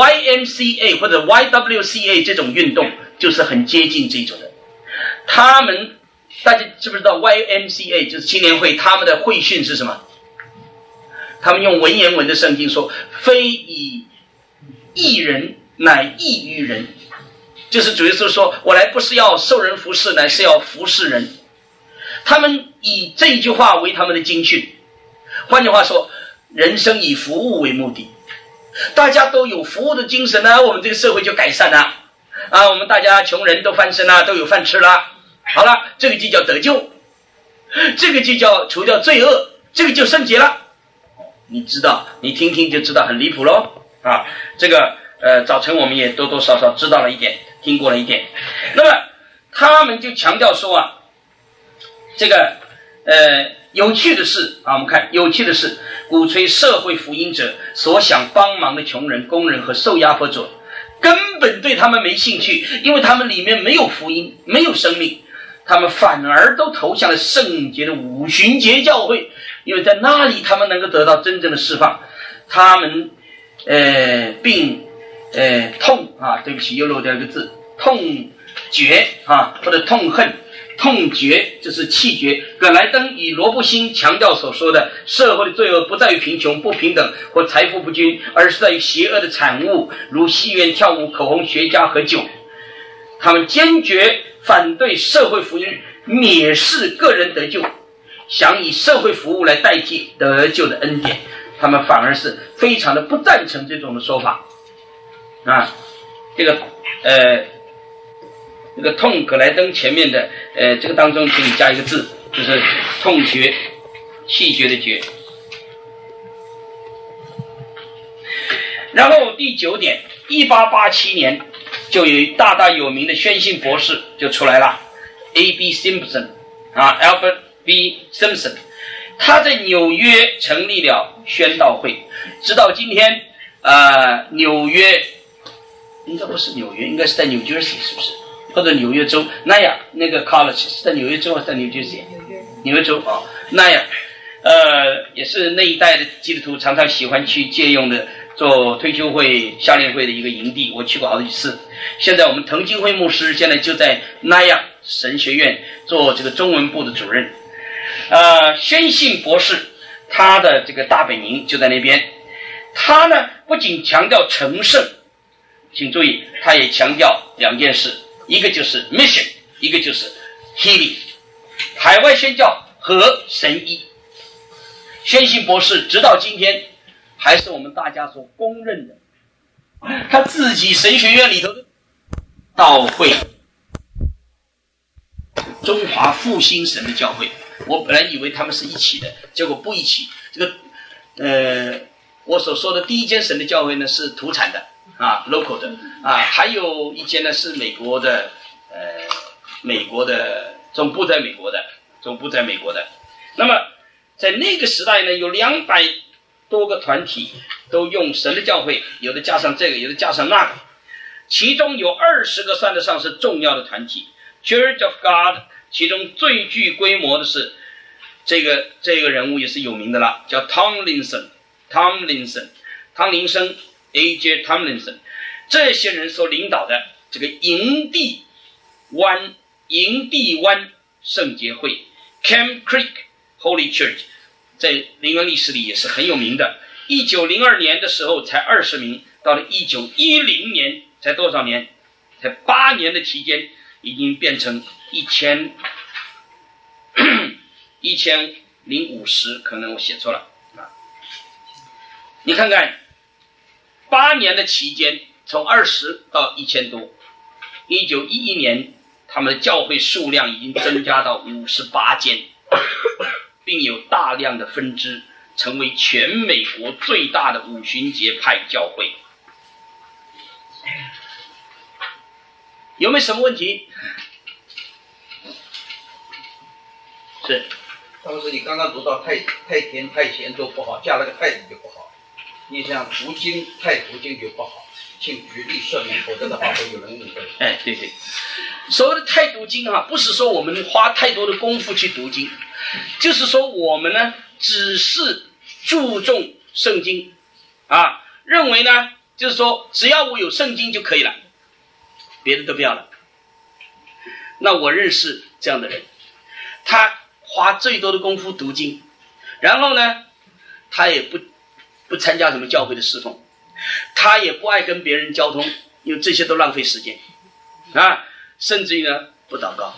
，YMCA 或者 YWCA 这种运动就是很接近这种的。他们大家知不知道 YMCA 就是青年会，他们的会训是什么？他们用文言文的圣经说，非以义人乃义于人，就是主耶稣说，我来不是要受人服侍，乃是要服侍人。他们以这句话为他们的经训，换句话说，人生以服务为目的，大家都有服务的精神呢，我们这个社会就改善了啊，我们大家穷人都翻身了，都有饭吃了。好了，这个就叫得救，这个就叫除掉罪恶，这个就圣洁了。你知道，你听听就知道很离谱咯啊！这个早晨我们也多多少少知道了一点，听过了一点。那么他们就强调说啊，这个有趣的是啊，我们看有趣的是，鼓吹社会福音者所想帮忙的穷人、工人和受压迫者，根本对他们没兴趣，因为他们里面没有福音，没有生命。他们反而都投向了圣洁的五旬节教会，因为在那里他们能够得到真正的释放。他们并痛啊，对不起，又漏掉一个字，痛绝啊，或者痛恨。痛绝就是气绝。葛莱登与罗布辛强调所说的社会的罪恶不在于贫穷、不平等或财富不均，而是在于邪恶的产物，如戏院、跳舞、口红、雪茄和酒。他们坚决反对社会福音，蔑视个人得救，想以社会服务来代替得救的恩典。他们反而是非常的不赞成这种的说法啊。这个痛葛莱登前面的这个当中请你加一个字，就是痛绝，气绝的绝。然后第9点，1887年就有大有名的宣信博士就出来了 ，A.B. Simpson 啊 ，Albert B. Simpson， 他在纽约成立了宣道会，直到今天纽约应该不是纽约，应该是在 New Jersey 是不是？或者纽约州那样那个 college 是在纽约州还是在 New Jersey？ 纽约州啊，那样也是那一代的基督徒常常喜欢去借用的。做退休会、夏令会的一个营地，我去过好几次。现在我们滕金辉牧师现在就在那样神学院做这个中文部的主任。宣信博士他的这个大本营就在那边。他呢不仅强调成圣，请注意，他也强调2件事，一个就是 mission， 一个就是 healing， 海外宣教和神医。宣信博士直到今天还是我们大家所公认的，他自己神学院里头的道会，中华复兴神的教会。我本来以为他们是一起的，结果不一起。这个我所说的第一间神的教会呢是土产的啊 ，local 的啊，还有一间呢是美国的总部在美国的。那么在那个时代呢，有200多个团体都用神的教会，有的加上这个，有的加上那个，其中有20个算得上是重要的团体。Church of God， 其中最具规模的是这个人物也是有名的了，叫汤林森 A.J. Tomlinson， 这些人所领导的这个营地湾圣洁会 Camp Creek Holy Church，在灵恩历史里也是很有名的。1902年的时候才20名，到了1910年才多少年？才8年的期间，已经变成1050，可能我写错了啊。你看看，8年的期间，从20到1000多。1911年，他们的教会数量已经增加到58间。并有大量的分支，成为全美国最大的五旬节派教会。有没有什么问题？是。 当时你刚刚读到太甜太咸都不好，加了个太子就不好。 你这样读经太读经就不好，请举例说明，否则的话会有人误会。 哎，对对，所谓的太读经啊，不是说我们花太多的功夫去读经，就是说我们呢只是注重圣经啊，认为呢就是说只要我有圣经就可以了，别的都不要了。那我认识这样的人，他花最多的功夫读经，然后呢他也不参加什么教会的侍奉，他也不爱跟别人交通，因为这些都浪费时间啊，甚至于呢不祷告。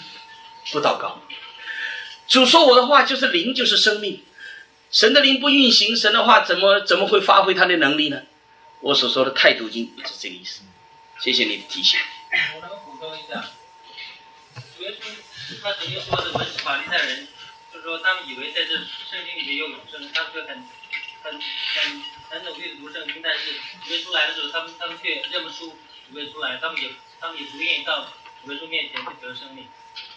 主说我的话就是灵，就是生命，神的灵不运行，神的话怎么会发挥他的能力呢？我所说的太读经是这个意思。谢谢你的提醒。 我能补充一下，主耶稣他曾经说的文士法利赛人，就是说他们以为在这圣经里面有永生，他们就很努力的读圣经，但是主耶稣来的时候，他们却认不出主耶稣来，他们也不愿意到主耶稣面前去得生命。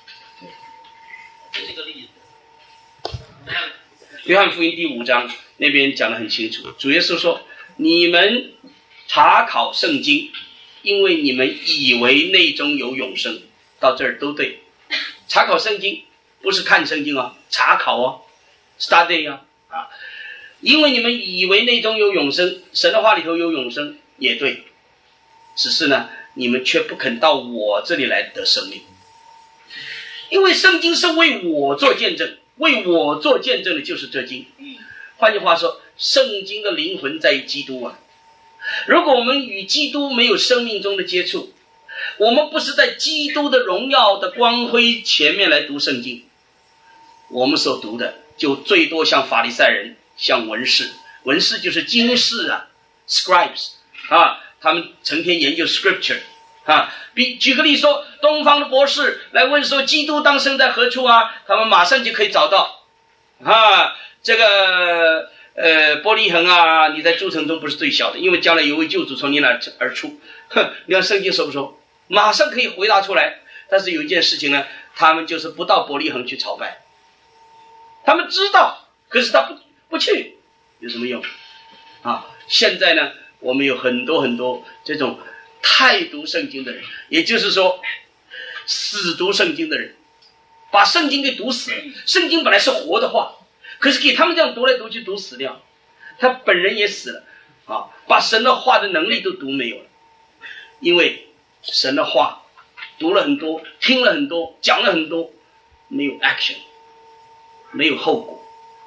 这是个例子。 约翰福音第5章那边讲得很清楚，主耶稣说：“你们查考圣经，因为你们以为内中有永生。”到这儿都对。查考圣经不是看圣经啊，查考啊 ，study 啊，因为你们以为内中有永生，神的话里头有永生也对，只是呢，你们却不肯到我这里来得生命。因为圣经是为我做见证，为我做见证的就是这经。换句话说，圣经的灵魂在于基督啊。如果我们与基督没有生命中的接触，我们不是在基督的荣耀的光辉前面来读圣经，我们所读的就最多像法利赛人，像文士。文士就是经士啊 ，scribes 啊，他们成天研究 scripture 啊。举个例说，东方的博士来问说基督当生在何处啊，他们马上就可以找到啊。这个伯利恒啊，你在诸城中不是最小的，因为将来有位救主从你那而出。你看圣经说不说？马上可以回答出来。但是有一件事情呢，他们就是不到伯利恒去朝拜，他们知道，可是他不去，有什么用啊？现在呢，我们有很多这种太读圣经的人，也就是说死读圣经的人，把圣经给读死了。圣经本来是活的话，可是给他们这样读来读去读死掉，他本人也死了啊，把神的话的能力都读没有了。因为神的话读了很多，听了很多，讲了很多，没有 action， 没有后果。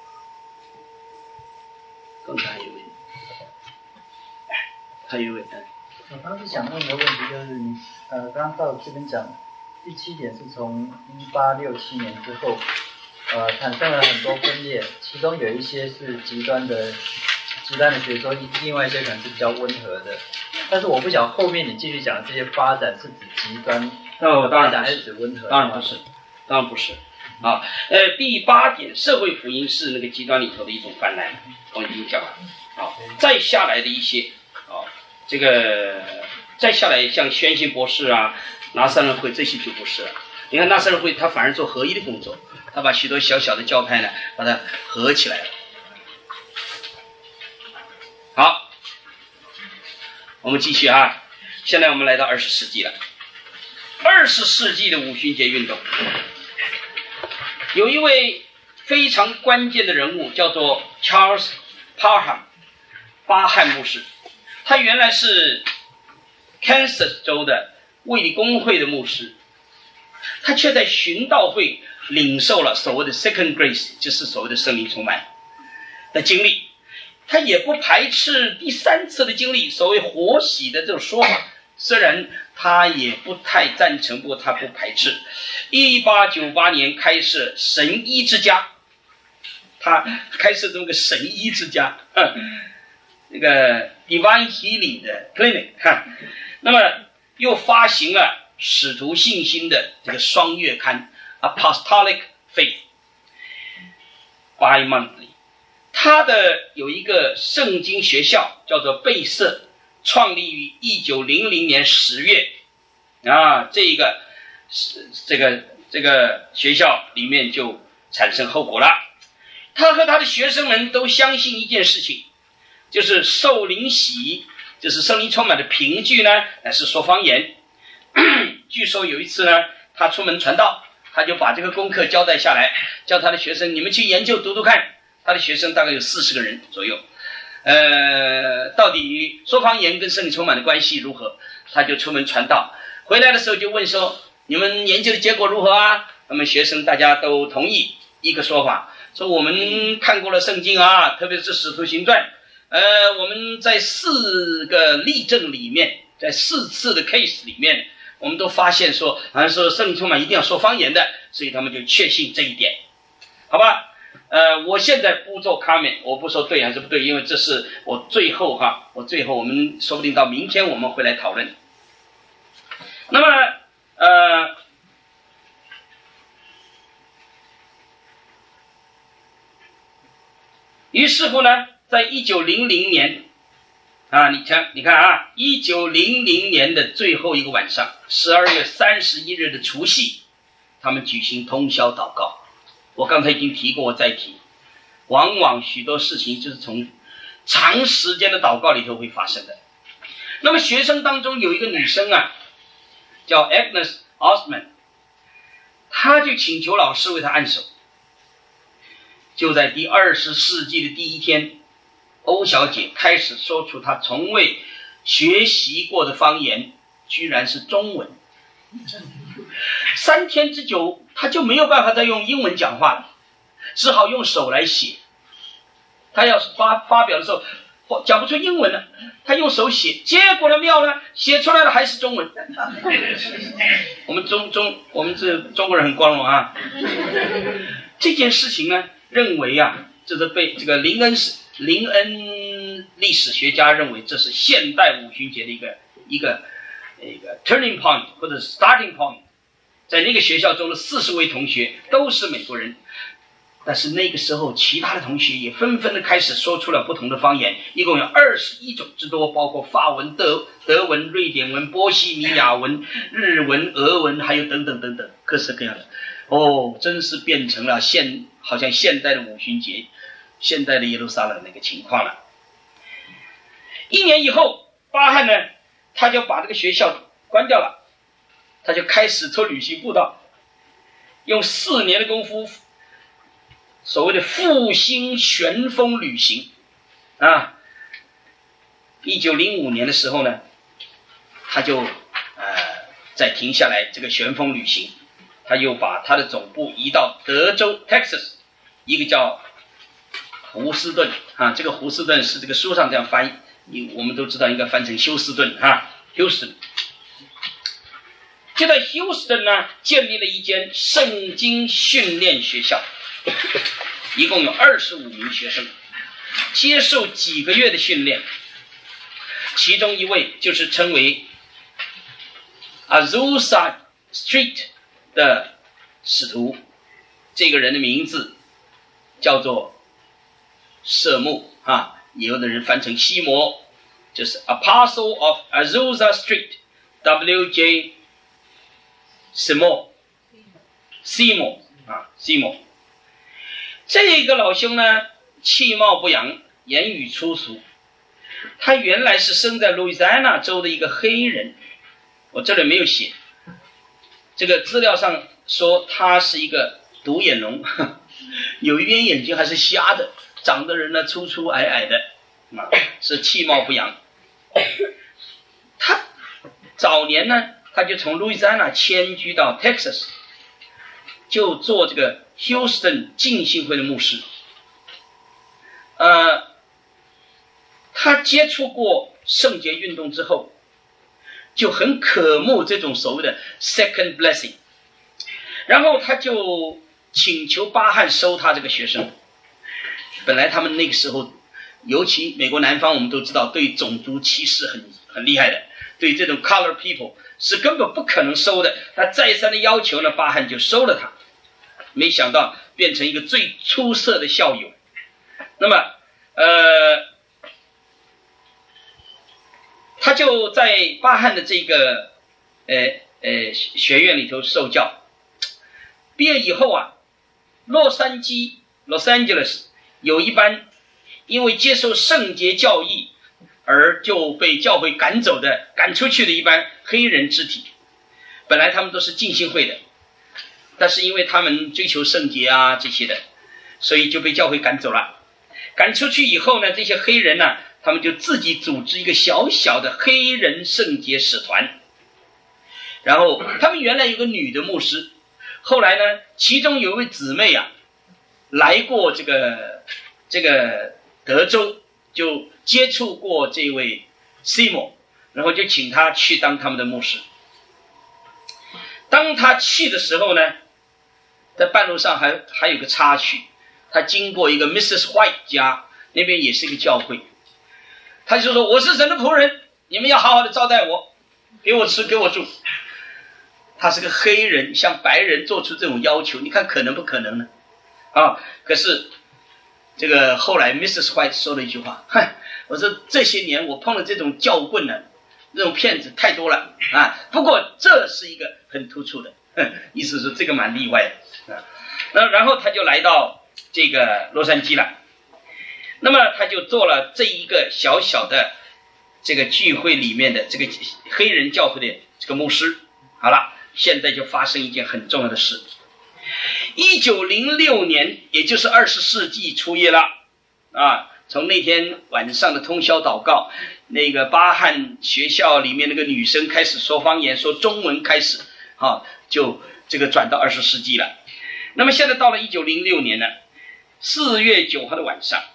刚才还有一位我当时想问的问题就是，你刚刚到这边讲第7点是从1867年之后，产生了很多分裂，其中有一些是极端的学说，另外一些可能是比较温和的。但是我不晓得后面你继续讲的这些发展是指极端发展还是指温和？ 当然不是啊。第8点，社会福音是那个极端里头的一种泛滥，我已经讲了啊。再下来的一些啊，这个再下来像宣信博士啊、拿撒勒会这些就不是了。你看拿撒勒会他反而做合一的工作，他把许多小小的教派呢把它合起来了。好，我们继续啊。现在我们来到20世纪了。20世纪的五旬节运动，有一位非常关键的人物叫做 Charles Parham 巴汉牧师。他原来是 Kansas 州的卫理公会的牧师，他却在寻道会领受了所谓的 second grace， 就是所谓的圣灵充满的经历。他也不排斥第3次的经历，所谓活洗的这种说法，虽然他也不太赞成，不过他不排斥。1898年开设神医之家，他开设这么个神医之家，那个 Divine Healing 的 Clinic 那么又发行了使徒信心的这个双月刊 Apostolic Faith Bi-monthly。他的有一个圣经学校叫做贝瑟，创立于1900年10月啊，这个学校里面就产生后果了。他和他的学生们都相信一件事情， 就是受灵洗，就是圣灵充满的凭据呢，乃是说方言。据说有一次呢，他出门传道，他就把这个功课交代下来，叫他的学生你们去研究读读看。他的学生大概有40个人左右，到底说方言跟圣灵充满的关系如何？他就出门传道，回来的时候就问说你们研究的结果如何啊？那么学生大家都同意一个说法，说我们看过了圣经啊，特别是使徒行传，我们在4个例证里面，在4次的 case 里面，我们都发现说好像说圣灵充满一定要说方言的，所以他们就确信这一点，好吧？我现在不做 comment， 我不说对还是不对，因为这是我最后我们说不定到明天我们会来讨论。那么于是乎呢，在1900年啊，你看啊，1900年的最后一个晚上，12月31日的除夕，他们举行通宵祷告。我刚才已经提过，我再提，往往许多事情就是从长时间的祷告里头会发生的。那么学生当中有一个女生啊，叫 Agnes Osman， 她就请求老师为她按手。就在第20世纪的第一天，欧小姐开始说出她从未学习过的方言，居然是中文。3天之久，她就没有办法再用英文讲话了，只好用手来写。她要是发表的时候讲不出英文了，她用手写，结果呢妙呢，写出来的还是中文。我们这中国人很光荣啊。这件事情呢，认为啊，这是被这个林恩历史学家认为这是现代五旬节的一个 turning point 或者 starting point。在那个学校中的40位同学都是美国人，但是那个时候其他的同学也纷纷的开始说出了不同的方言，一共有21种之多，包括法文、德文、瑞典文、波西米亚文、日文、俄文，还有等等等等各式各样的。真是变成了好像现代的五旬节，现代的耶路撒冷那个情况了。1年以后，巴汉呢，他就把这个学校关掉了，他就开始做旅行布道，用4年的功夫，所谓的复兴旋风旅行啊。1905年的时候呢，他就再停下来这个旋风旅行，他又把他的总部移到德州 Texas， 一个叫胡斯顿啊，这个胡斯顿是这个书上这样翻译，我们都知道应该翻成休斯顿啊 ，Houston。就在 Houston 呢，建立了一间圣经训练学校，一共有25名学生，接受几个月的训练。其中一位就是称为 Azusa Street 的使徒，这个人的名字叫做舍木啊，有的人翻成西摩，就是 Apostle of Azusa Street W.J. Seymour 啊 Seymour。 这个老兄呢，其貌不扬，言语粗俗。他原来是生在路易斯安那州的一个黑人，我这里没有写，这个资料上说他是一个独眼龙，有一边眼睛还是瞎的，长得人呢粗粗矮矮的，是其貌不扬。他早年呢，他就从路易斯安那迁居到 Texas， 就做这个 Houston 浸信会的牧师。他接触过圣洁运动之后，就很渴慕这种所谓的 second blessing， 然后他就请求巴汉收他这个学生。本来他们那个时候，尤其美国南方，我们都知道对种族歧视很厉害的，对这种 color people 是根本不可能收的。他再三的要求呢，巴汉就收了他，没想到变成一个最出色的校友。那么他就在巴汉的这个学院里头受教。毕业以后啊，Los Angeles 有一班因为接受圣洁教义而就被教会赶出去的一般黑人肢体。本来他们都是浸信会的，但是因为他们追求圣洁啊这些的，所以就被教会赶走了。赶出去以后呢，这些黑人呢，他们就自己组织一个小小的黑人圣洁使团。然后他们原来有个女的牧师，后来呢，其中有一位姊妹啊，来过这个德州，就接触过这位 Seymour， 然后就请他去当他们的牧师。当他去的时候呢，在半路上还有个插曲，他经过一个 Mrs. White 家，那边也是一个教会，他就说我是神的仆人，你们要好好的招待我，给我吃给我住。他是个黑人，向白人做出这种要求，你看可能不可能呢？可是这个后来 Mrs. White 说了一句话，我说这些年我碰了这种教棍呢，这种骗子太多了啊。不过这是一个很突出的，意思是这个蛮例外的啊。然后他就来到这个洛杉矶了，那么他就做了这一个小小的这个聚会里面的这个黑人教会的这个牧师。好了，现在就发生一件很重要的事。1906年，也就是20世纪初叶了啊。从那天晚上的通宵祷告，那个巴汉学校里面那个女生开始说方言，说中文开始就这个转到20世纪了。那么现在到了1906年呢，4月9号的晚上，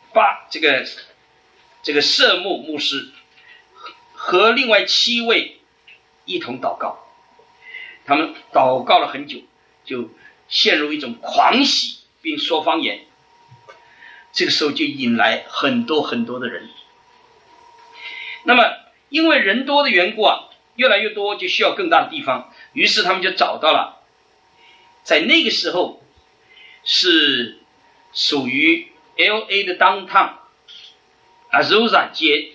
这个舍牧牧师和另外7位一同祷告，他们祷告了很久，就陷入一种狂喜并说方言。这个时候就引来很多很多的人。那么因为人多的缘故啊，越来越多，就需要更大的地方，于是他们就找到了在那个时候是属于 LA 的 downtown Azusa 街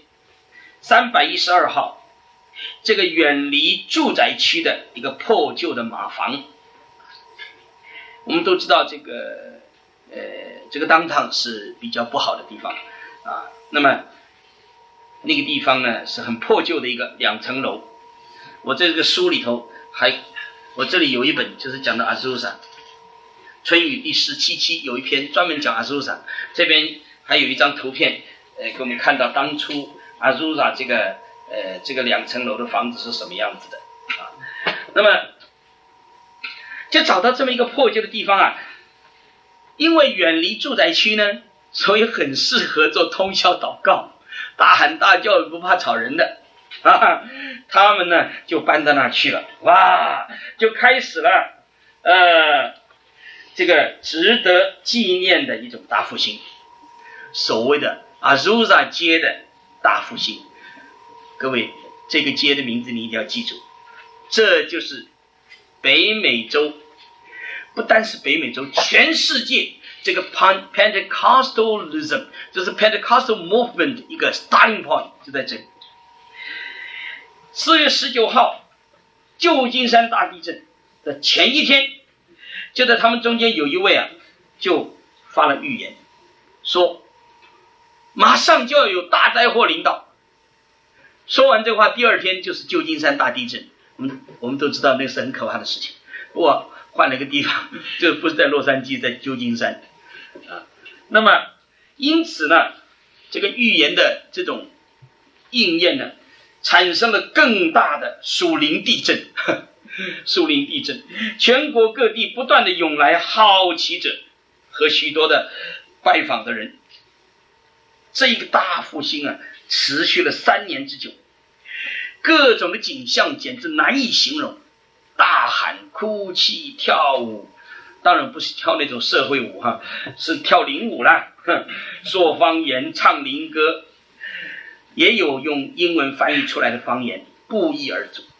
312号，这个远离住宅区的一个破旧的马房。我们都知道这个downtown是比较不好的地方啊。那么那个地方呢是很破旧的一个2层楼。我这个书里头我这里有一本就是讲的 Azusa， 春雨第17期有一篇专门讲 Azusa， 这边还有一张图片给我们看到当初 Azusa 这个2层楼的房子是什么样子的啊。那么就找到这么一个破旧的地方啊，因为远离住宅区呢，所以很适合做通宵祷告，大喊大叫不怕吵人的啊。他们呢就搬到那儿去了，哇，就开始了这个值得纪念的一种大复兴，所谓的 Azusa 街的大复兴。各位，这个街的名字你一定要记住，这就是北美洲，不单是北美洲，全世界这个 Pentecostalism， 这是 Pentecostal movement 一个 starting point 就在这里。4月19号旧金山大地震的前一天，就在他们中间有一位就发了预言，说马上就要有大灾祸临到。说完这话，第二天就是旧金山大地震。我们都知道那是很可怕的事情，不过换了一个地方，就不是在洛杉矶，在旧金山啊。那么因此呢，这个预言的这种应验呢，产生了更大的属灵地震。属灵地震，全国各地不断的涌来好奇者和许多的拜访的人。这一个大复兴啊，持续了3年之久，各种的景象简直难以形容，大喊哭泣跳舞，当然不是跳那种社会舞是跳灵舞啦，说方言唱灵歌，也有用英文翻译出来的方言不一而足。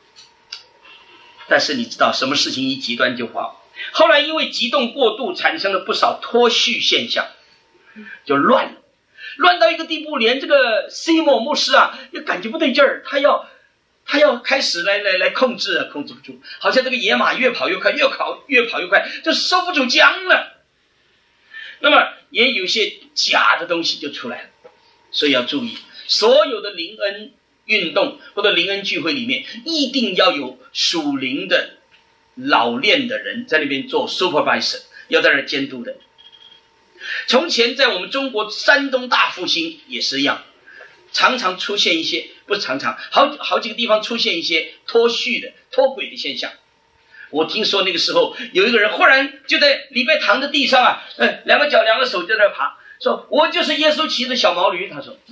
但是你知道什么事情一极端就发，后来因为激动过度产生了不少脱序现象，就乱到一个地步，连这个 Seymour 牧师又感觉不对劲儿，他要开始来控制不住，好像这个野马越跑越快，越跑越快，就收不住缰了。 那么也有些假的东西就出来了。所以要注意，所有的灵恩运动或者灵恩聚会里面，一定要有属灵的老练的人在那边做 supervisor， 要在那监督的。从前在我们中国山东大复兴也是一样，常常出现一些，不是常常，好几个地方出现一些脱序的脱轨的现象。我听说那个时候有一个人忽然就在礼拜堂的地上啊，两个脚两个手就在那爬，说我就是耶稣骑的小毛驴。他说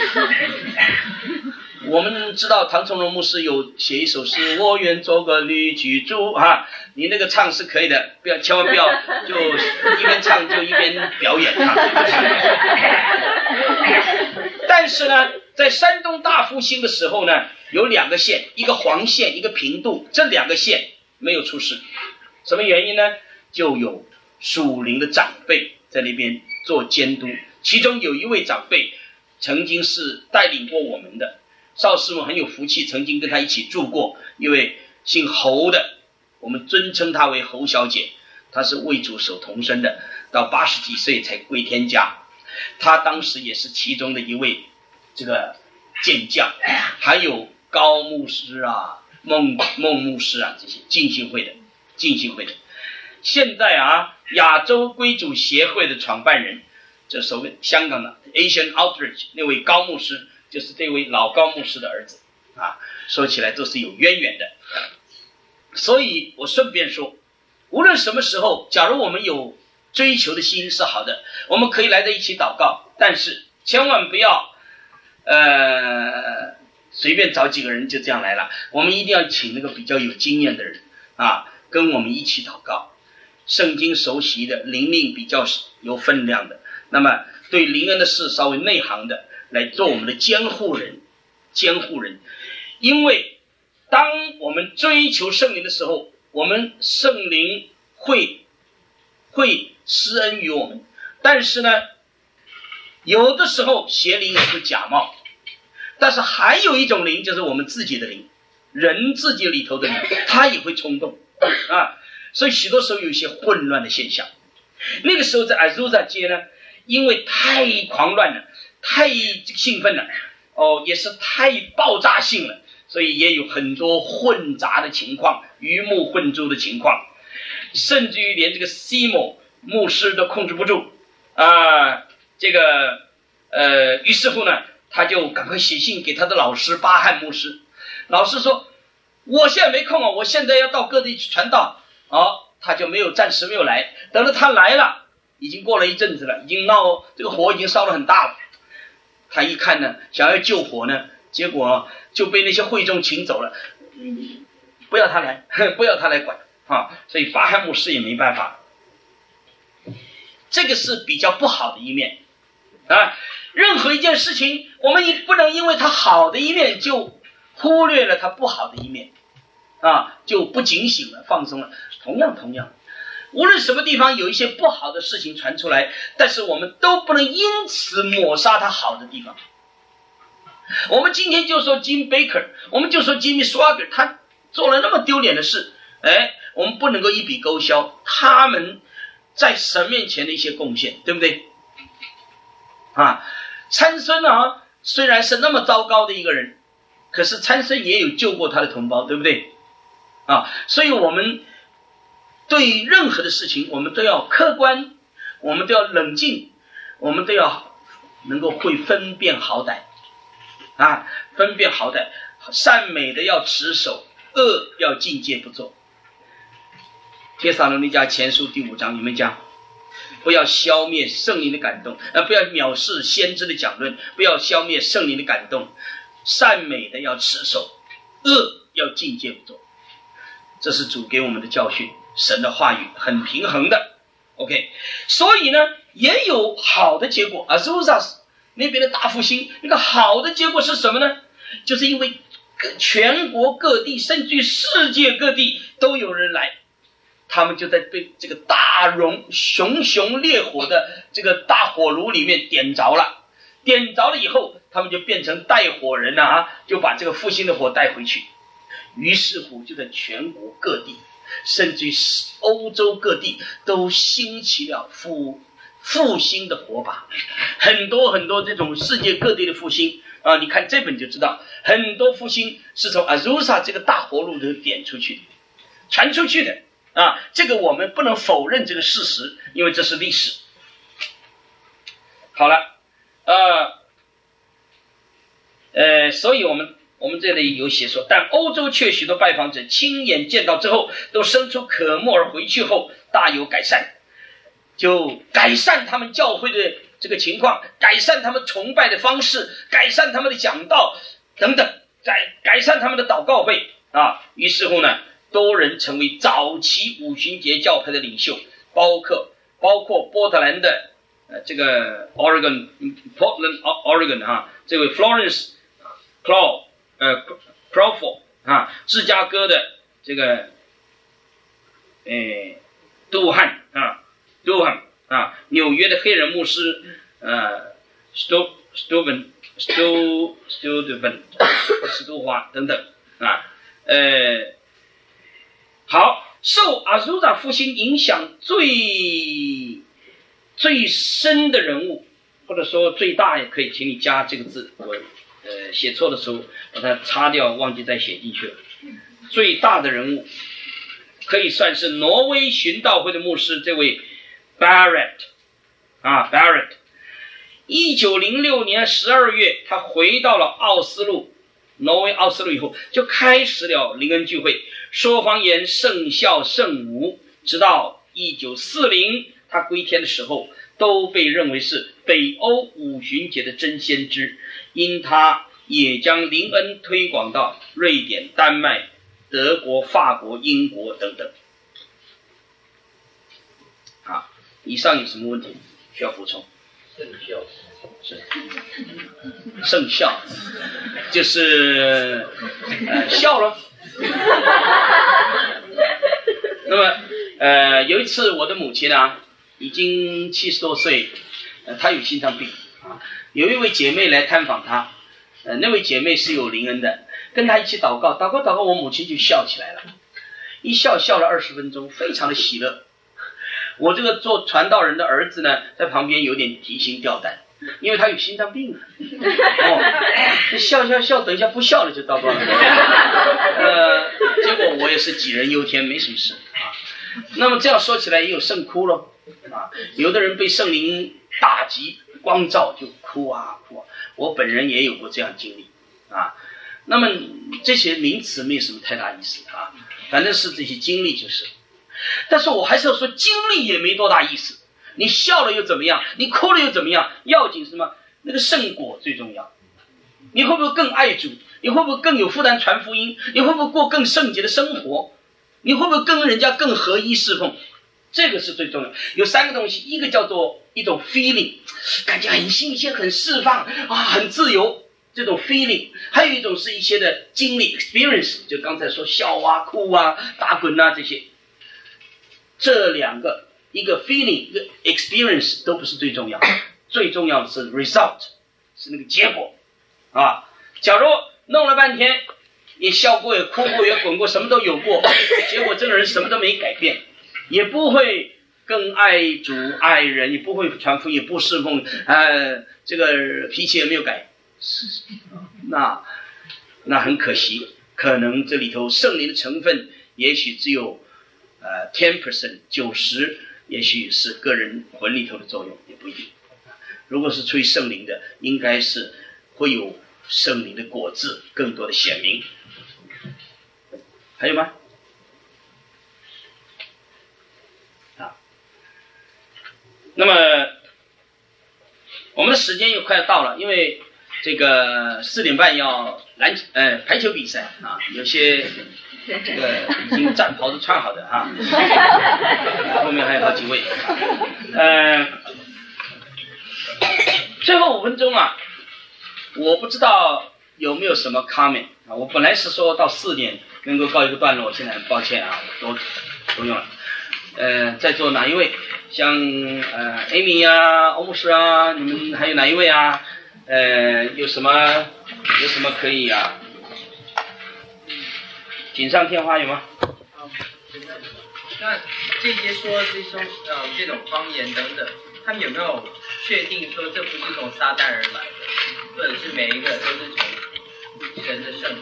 我们知道唐崇荣牧师有写一首诗，我愿做个驴居猪啊，你那个唱是可以的，千万不要就一边唱就一边表演啊。但是呢，在山东大复兴的时候呢，有两个县，一个黄县一个平度，这两个县没有出事。什么原因呢？就有属灵的长辈在那边做监督，其中有一位长辈曾经是带领过我们的，邵师傅很有福气，曾经跟他一起住过，一位姓侯的，我们尊称她为侯小姐，她是为主守童身的，到80几岁才归天家。她当时也是其中的一位这个健将，还有高牧师啊、孟牧师啊，这些浸信会的。现在啊，亚洲归主协会的创办人，这所谓香港的 Asian Outreach 那位高牧师，就是这位老高牧师的儿子啊，说起来都是有渊源的。所以我顺便说，无论什么时候，假如我们有追求的心是好的，我们可以来在一起祷告，但是千万不要随便找几个人就这样来了，我们一定要请那个比较有经验的人啊，跟我们一起祷告，圣经熟悉的，灵命比较有分量的，那么对灵恩的事稍微内行的，来做我们的监护人。因为当我们追求圣灵的时候，我们圣灵会施恩于我们，但是呢，有的时候邪灵也会假冒，但是还有一种灵，就是我们自己的灵，人自己里头的灵，他也会冲动啊，所以许多时候有一些混乱的现象。那个时候在阿祖萨街呢，因为太狂乱了，太兴奋了，也是太爆炸性了，所以也有很多混杂的情况，鱼目混珠的情况，甚至于连这个西某牧师都控制不住啊。于是乎呢，他就赶快写信给他的老师巴汉牧师，老师说我现在没空啊，我现在要到各地去传道，他就暂时没有来。等到他来了，已经过了一阵子了，这个火已经烧得很大了。他一看呢，想要救火呢，结果就被那些会众请走了，不要他来管啊，所以巴汉牧师也没办法。这个是比较不好的一面啊。任何一件事情，我们不能因为它好的一面就忽略了它不好的一面啊，就不警醒了，放松了。同样，无论什么地方有一些不好的事情传出来，但是我们都不能因此抹杀它好的地方。我们今天就说 Jim Baker， 我们就说 Jimmy Swaggart， 他做了那么丢脸的事，我们不能够一笔勾销他们在神面前的一些贡献，对不对啊？参孙啊，虽然是那么糟糕的一个人，可是参孙也有救过他的同胞，对不对啊？所以我们对任何的事情，我们都要客观，我们都要冷静，我们都要能够会分辨好歹啊，分辨好歹，善美的要持守，恶要禁戒不做。帖撒罗尼迦前书第5章里面讲，不要消灭圣灵的感动，不要藐视先知的讲论，不要消灭圣灵的感动，善美的要持守，恶要禁戒不做。这是主给我们的教训，神的话语很平衡的 OK。 所以呢，也有好的结果。而苏萨斯那边的大复兴，那个好的结果是什么呢？就是因为全国各地甚至世界各地都有人来，他们就在被这个大熊熊烈火的这个大火炉里面点着了以后，他们就变成带火人就把这个复兴的火带回去。于是乎就在全国各地甚至于欧洲各地都兴起了复兴的火把，很多很多这种世界各地的复兴啊，你看这本就知道，很多复兴是从 Azusa 这个大活路头点出去的，传出去的啊，这个我们不能否认这个事实，因为这是历史。好了，所以我们这里有写说，但欧洲却许多拜访者亲眼见到之后，都生出渴慕而回去后大有改善，就改善他们教会的这个情况，改善他们崇拜的方式，改善他们的讲道等等，改善他们的祷告会啊。于是乎呢，多人成为早期五旬节教派的领袖，包括波特兰的这个 Portland Oregon 啊，这位 Florence Crawford 啊，芝加哥的这个杜汉啊，纽约的黑人牧师史都华等等啊，好，受阿祖扎复兴影响最深的人物，或者说最大也可以，请你加这个字，我写错的时候把它擦掉，忘记再写进去了。最大的人物可以算是挪威寻道会的牧师，这位 Barrett。1906年12月，他回到了挪威奥斯陆以后，就开始了灵恩聚会，说方言，圣孝圣母，直到1940他归天的时候，都被认为是北欧五旬节的真先知，因他也将灵恩推广到瑞典、丹麦、德国、法国、英国等等。好，以上有什么问题需要补充？圣孝就是孝了。那么有一次我的母亲啊，已经70多岁，她有心脏病啊，有一位姐妹来探访她，那位姐妹是有灵恩的，跟她一起祷告，我母亲就笑起来了，一笑了20分钟，非常的喜乐。我这个做传道人的儿子呢，在旁边有点提心吊胆，因为他有心脏病啊。笑，等一下不笑了就糟糕了。结果我也是杞人忧天，没什么事啊。那么这样说起来也有圣哭咯啊，有的人被圣灵打击光照就哭啊，我本人也有过这样经历啊。那么这些名词没有什么太大意思啊，反正是这些经历就是。但是我还是要说，经历也没多大意思，你笑了又怎么样，你哭了又怎么样，要紧是什么？那个圣果最重要。你会不会更爱主？你会不会更有负担传福音？你会不会过更圣洁的生活？你会不会跟人家更合一侍奉？这个是最重要。有3个东西，一个叫做一种 feeling， 感觉很新鲜，很释放啊，很自由，这种 feeling。还有一种是一些的经历 experience， 就刚才说笑啊、哭啊、打滚啊这些。这2个，一个 feeling， 一个 experience 都不是最重要的，最重要的是 result， 是那个结果啊。假如弄了半天，也笑过，也哭过，也滚过，什么都有过，结果这个人什么都没改变，也不会更爱主爱人，也不会传福音，也不侍奉，这个脾气也没有改，那很可惜，可能这里头圣灵的成分也许只有10%、90%，也许是个人魂里头的作用，也不一定。如果是出于圣灵的，应该是会有圣灵的果子更多的显明。还有吗？那么我们的时间又快要到了，因为这个4点半要排球比赛啊，有些这个已经战袍都穿好的啊，后面还有好几位。最后5分钟啊，我不知道有没有什么 comment 啊？我本来是说到4点能够告一个段落，现在很抱歉啊，都用了。在座哪一位？像Amy 啊、欧牧师啊，你们还有哪一位啊？有什么可以啊？锦上添花有吗？ 那这些说这种方言等等， 他们有没有确定说这不是从撒旦而来的，或者是每一个都是从神的圣灵？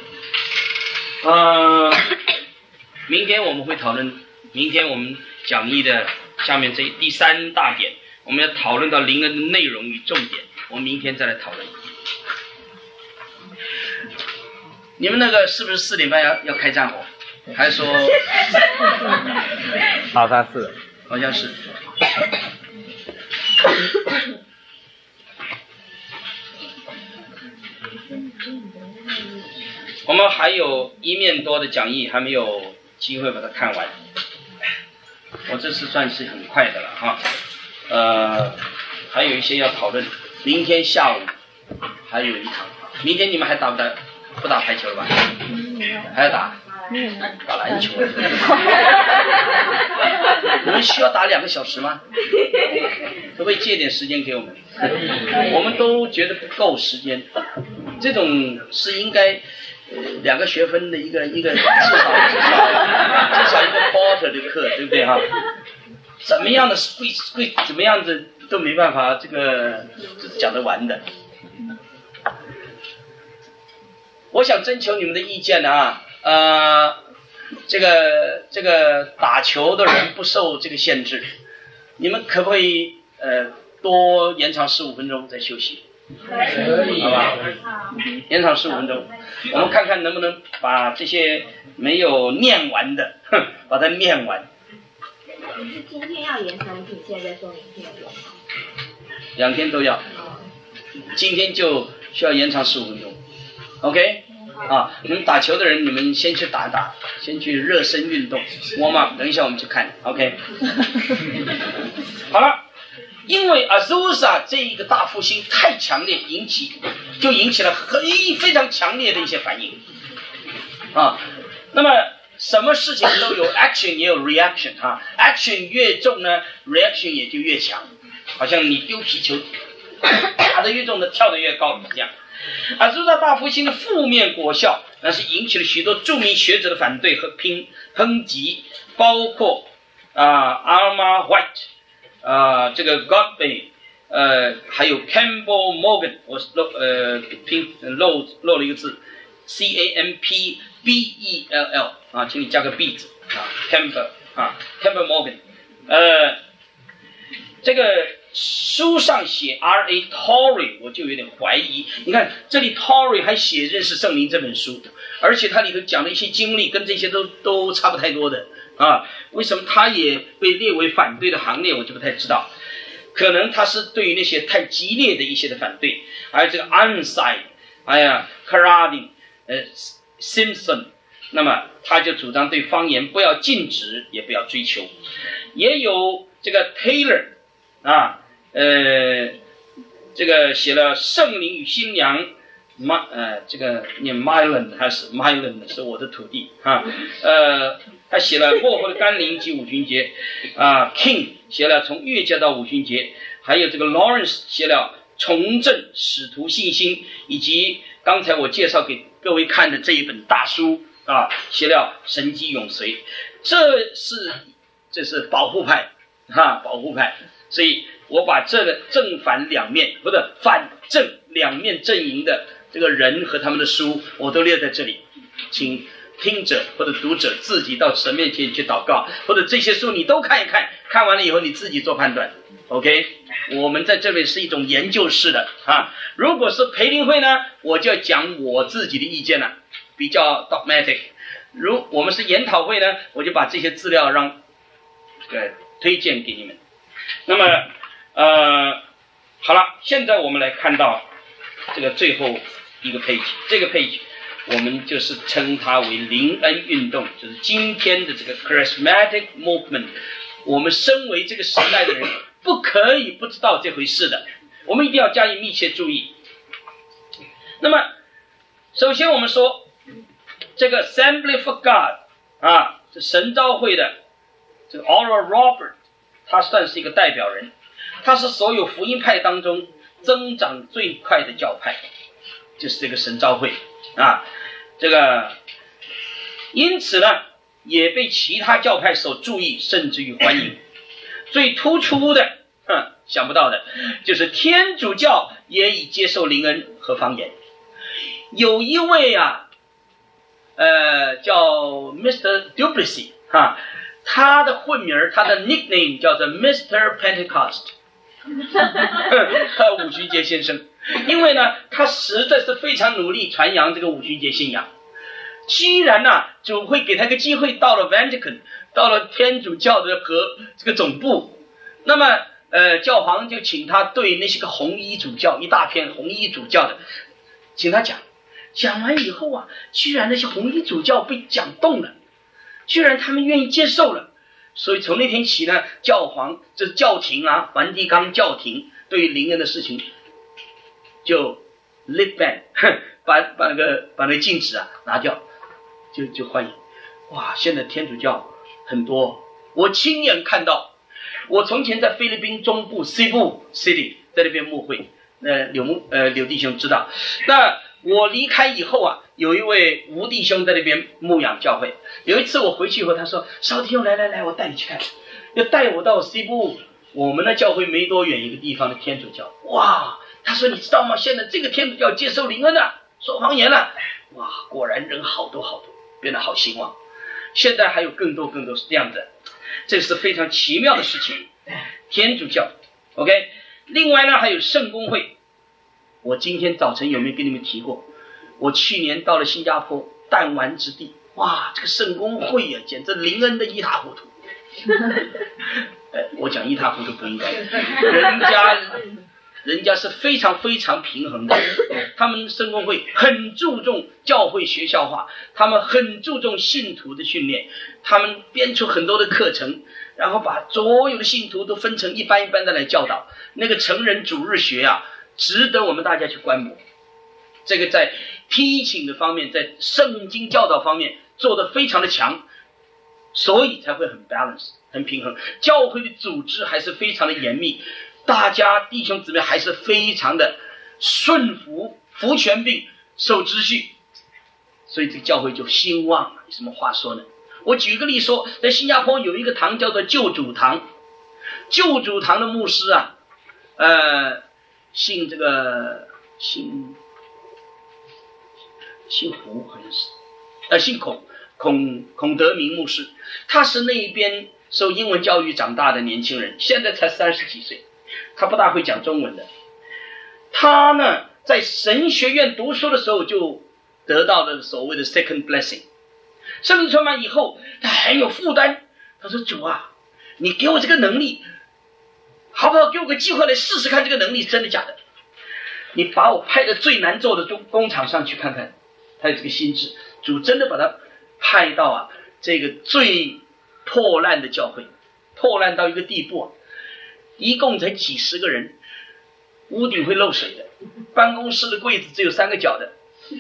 明天我们会讨论，明天我们讲义的下面这第3大点，我们要讨论到灵恩的内容与重点，我们明天再来讨论。你们那个是不是4点半要开战火？还是说？ 好像是。 好像是。我们还有1面多的讲义还没有机会把它看完，我这次算是很快的了哈。还有一些要讨论，明天下午还有一堂。明天你们还打不打排球了吧？还要打？打篮球。你们需要打2个小时吗？可不可以借点时间给我们？我们都觉得不够时间，这种是应该2个学分的一个至少一个 quarter 的课，对不对哈？怎么样的会怎么样子都没办法这个讲得完的。我想征求你们的意见啊，这个打球的人不受这个限制，你们可不可以多延长15分钟再休息？可以，好吧？延长15分钟，我们看看能不能把这些没有念完的，把它念完。 你是今天要延长，你现在说明天有 ？2天都要，今天就需要延长15分钟 ，OK？ 你们打球的人，你们先去打打，先去热身运动 warm up， 等一下我们去看 ，OK？ 好了，因为 Azusa 这一个大复兴太强烈，引起了非常强烈的一些反应那么什么事情都有 action 也有 reaction action 越重呢 reaction 也就越强，好像你丢皮球打得越重的跳得越高一样。Azusa 大复兴的负面果效，那是引起了许多著名学者的反对和抨击，包括Alma White，这个 Godbey，还有 Campbell Morgan， 我漏了一个字 ，Campbell 请你加个 B 字Campbell Morgan， 这个书上写 R.A. Torrey， 我就有点怀疑。你看这里 Torrey 还写《认识圣灵》这本书，而且他里头讲的一些经历跟这些都差不太多的为什么他也被列为反对的行列，我就不太知道。可能他是对于那些太激烈的一些的反对，还有这个 Ironside、Caradine、Simpson， 那么他就主张对方言不要禁止，也不要追求。也有这个 Taylor这个写了《圣灵与新娘》，这个念 Mylan 还是 Mylan 是我的徒弟他写了《幕后的甘霖及五旬节》King 写了从越界到五旬节，还有这个 Lawrence 写了重振使徒信心，以及刚才我介绍给各位看的这一本大书写了神迹永随。这是保护派保护派，所以我把这个正反两面或者反正两面阵营的这个人和他们的书我都列在这里，请听者或者读者自己到神面前去祷告，或者这些书你都看一看，看完了以后你自己做判断 OK。 我们在这里是一种研究式的如果是培灵会呢，我就要讲我自己的意见了，比较 dogmatic。 如我们是研讨会呢，我就把这些资料让推荐给你们。那么好了，现在我们来看到这个最后一个 page， 这个 page 我们就是称它为灵恩运动，就是今天的这个 charismatic movement。 我们身为这个时代的人不可以不知道这回事的，我们一定要加以密切注意。那么首先我们说这个 Assembly for God 这神召会的这个 Oral Robert， 他算是一个代表人，他是所有福音派当中增长最快的教派，就是这个神召会这个因此呢也被其他教派所注意，甚至于欢迎。最突出的想不到的，就是天主教也已接受灵恩和方言。有一位啊，叫 Mr. Duplessis 他的混名他的 nickname 叫做 Mr. Pentecost 五旬节先生。因为呢他实在是非常努力传扬这个五旬节信仰，居然呢主会给他个机会到了 Vatican， 到了天主教的这个总部，那么教皇就请他对那些个红衣主教，一大片红衣主教的，请他讲完以后啊，居然那些红衣主教被讲动了，居然他们愿意接受了。所以从那天起呢，这教廷啊，梵蒂冈教廷对于灵恩的事情就 lift ban， 把那个禁止啊拿掉，就欢迎。哇，现在天主教很多，我亲眼看到。我从前在菲律宾中部 Cebu City 在那边牧会，柳弟兄知道。那我离开以后啊，有一位吴弟兄在那边牧养教会。有一次我回去以后，他说：“邵弟兄，来，我带你去看。”要带我到 Cebu， 我们的教会没多远一个地方的天主教。哇，他说：“你知道吗？现在这个天主教接受灵恩了，说方言了。”哇，果然人好多，变得好兴旺。现在还有更多是这样的。这是非常奇妙的事情，天主教 OK。 另外呢还有圣公会，我今天早晨有没有跟你们提过？我去年到了新加坡弹丸之地，哇，这个圣公会啊简直灵恩的一塌糊涂我讲一塌糊涂不应该，人家是非常平衡的。他们圣公会很注重教会学校化，他们很注重信徒的训练，他们编出很多的课程，然后把所有的信徒都分成一班的来教导。那个成人主日学啊，值得我们大家去观摩。这个在批请的方面，在圣经教导方面做得非常的强，所以才会很 balance 很平衡。教会的组织还是非常的严密，大家弟兄姊妹还是非常的顺服，服权并守秩序，所以这个教会就兴旺了。有什么话说呢？我举个例说，在新加坡有一个堂叫做救主堂，救主堂的牧师啊，姓胡好像是，姓孔德明牧师，他是那边受英文教育长大的年轻人，现在才30几岁，他不大会讲中文的。他呢在神学院读书的时候就得到了所谓的 second blessing， 圣灵充满以后他很有负担，他说：“主啊，你给我这个能力好不好？给我个机会来试试看这个能力是真的假的，你把我派到最难做的工厂上去看看。”他有这个心智，主真的把他派到这个最破烂的教会，破烂到一个地步一共才几十个人，屋顶会漏水的，办公室的柜子只有3个角的。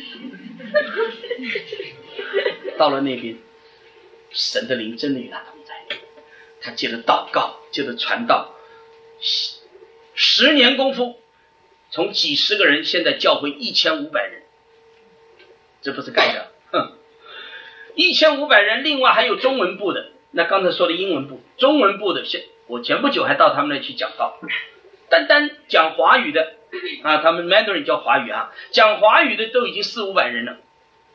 到了那边，神的灵真的与他同在，他接着祷告，接着传道，10年功夫，从几十个人现在教会1500人，这不是盖的，1500人，另外还有中文部的，那刚才说的英文部，中文部的，我前不久还到他们那去讲道，单讲华语的他们 Mandarin 叫华语讲华语的都已经400-500人了。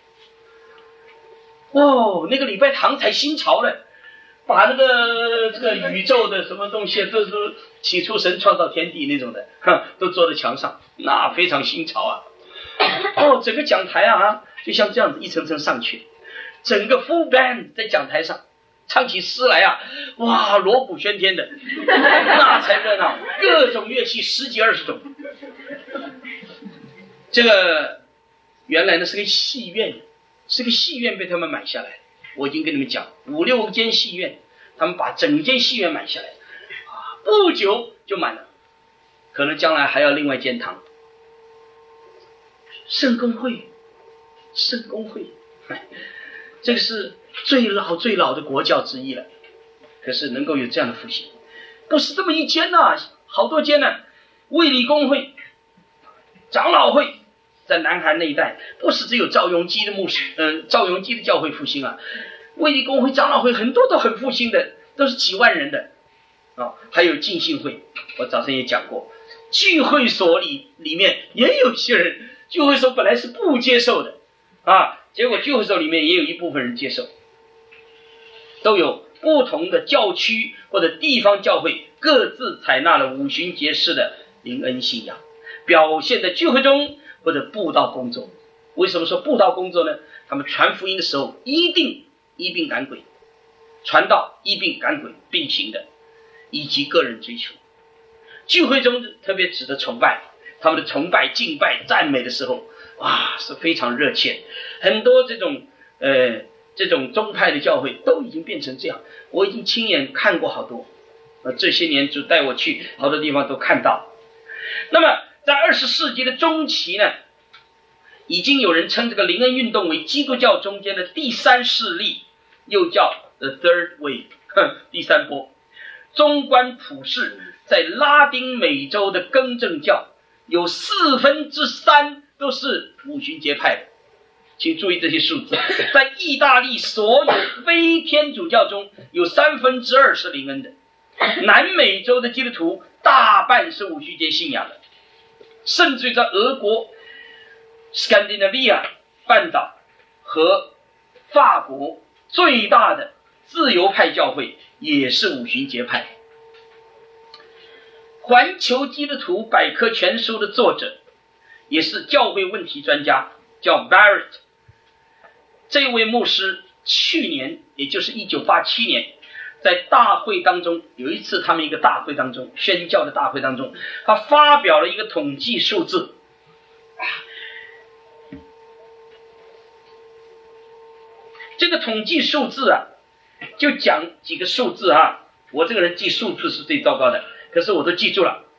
那个礼拜堂才新潮了，把这个宇宙的什么东西都是起初神创造天地那种的都做在墙上，那非常新潮整个讲台就像这样子一层层上去，整个 full band 在讲台上唱起诗来哇，锣鼓喧天的，那才热闹，各种乐器10几20种。这个原来呢是个戏院，被他们买下来。我已经跟你们讲，5-6间戏院，他们把整间戏院买下来，不久就满了，可能将来还要另外建堂。圣公会，这个是最老的国教之一了。可是能够有这样的复兴，不是这么一间好多间呢。卫理公会、长老会在南韩那一带，不是只有赵永基的教会复兴卫理公会、长老会很多都很复兴的，都是几万人的。 还有浸信会，我早上也讲过，聚会所里面也有些人，聚会所本来是不接受的结果聚会所里面也有一部分人接受，都有不同的教区或者地方教会各自采纳了五旬节式的灵恩信仰，表现在聚会中或者布道工作。为什么说布道工作呢？他们传福音的时候一定医病赶鬼，传道医病赶鬼并行的，以及个人追求。聚会中特别指的崇拜，他们的崇拜敬拜赞美的时候是非常热切。很多这种宗派的教会都已经变成这样，我已经亲眼看过好多，这些年主带我去好多地方都看到。那么在20世纪的中期呢，已经有人称这个灵恩运动为基督教中间的第三势力，又叫 The Third Wave 第三波。纵观普世，在拉丁美洲的更正教有3/4都是五旬节派的，请注意这些数字。在意大利所有非天主教中有2/3是灵恩的，南美洲的基督徒大半是五旬节信仰的，甚至于在俄国 Scandinavia 半岛和法国最大的自由派教会也是五旬节派。环球基督徒百科全书的作者也是教会问题专家，叫 Barrett。 这位牧师去年，也就是1987年，在大会当中，有一次他们一个大会当中，宣教的大会当中，他发表了一个统计数字。这个统计数字就讲几个数字我这个人记数字是最糟糕的，可是我都记住了。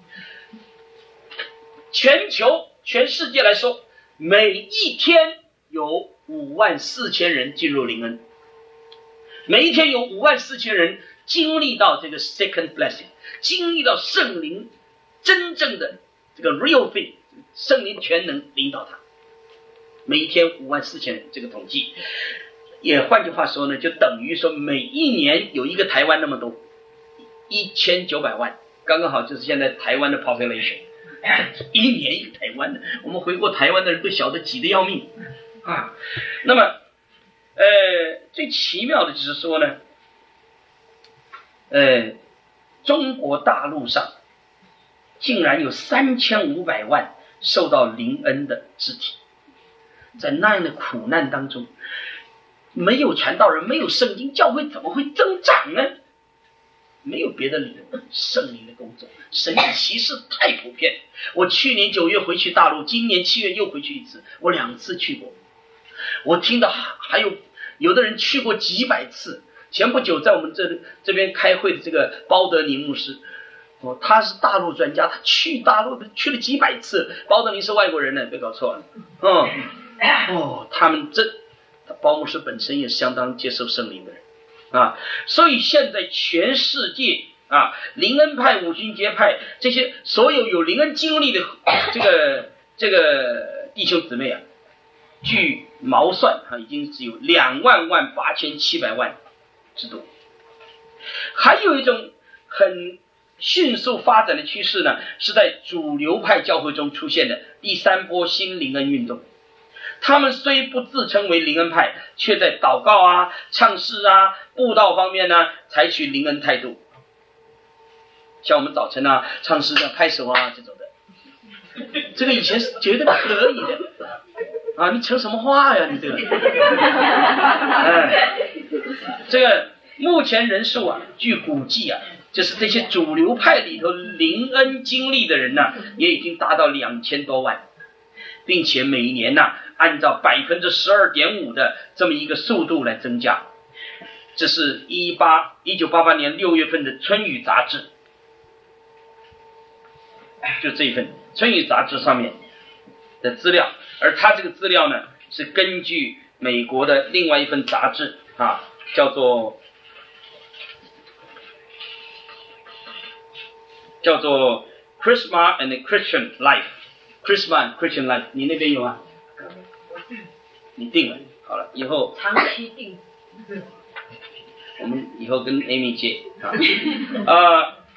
全世界来说，每一天有54000人进入灵恩，每一天有54000人经历到这个 second blessing， 经历到圣灵真正的这个 real thing， 圣灵全能领导他。每一天54000人，这个统计也换句话说呢，就等于说每一年有一个台湾那么多，1900万，刚刚好就是现在台湾的 population。一年一个台湾的，我们回过台湾的人都晓得挤得要命那么最奇妙的就是说呢，中国大陆上竟然有3500万受到灵恩的肢体，在那样的苦难当中，没有传道人，没有圣经，教会怎么会增长呢？没有别的理由，圣灵的工作，神的奇事太普遍。我去年9月回去大陆，今年7月又回去一次，我2次去过。我听到还有的人去过几百次。前不久在我们这边开会的这个包德宁牧师，他是大陆专家，他去大陆去了几百次。包德宁是外国人呢，别搞错了。包牧师本身也相当接受圣灵的人所以现在全世界灵恩派、五旬节派这些所有有灵恩经历的这个弟兄姊妹据毛算已经只有28700万之多。还有一种很迅速发展的趋势呢，是在主流派教会中出现的第三波新灵恩运动。他们虽不自称为灵恩派，却在祷告唱诗布道方面呢采取灵恩态度，像我们早晨唱诗拍手这种的，这个以前是绝对不可以的你成什么话呀你这个这个目前人数据估计就是这些主流派里头灵恩经历的人也已经达到2000多万，并且每一年按照12.5%的这么一个速度来增加。这是1988年6月份的春雨杂志，就这一份春雨杂志上面的资料，而它这个资料呢是根据美国的另外一份杂志叫做 Charisma and Christian Life。Charisma and Christian Life， 你那边有吗？你定了，好了，以后长期定。 我们以后跟 Amy 借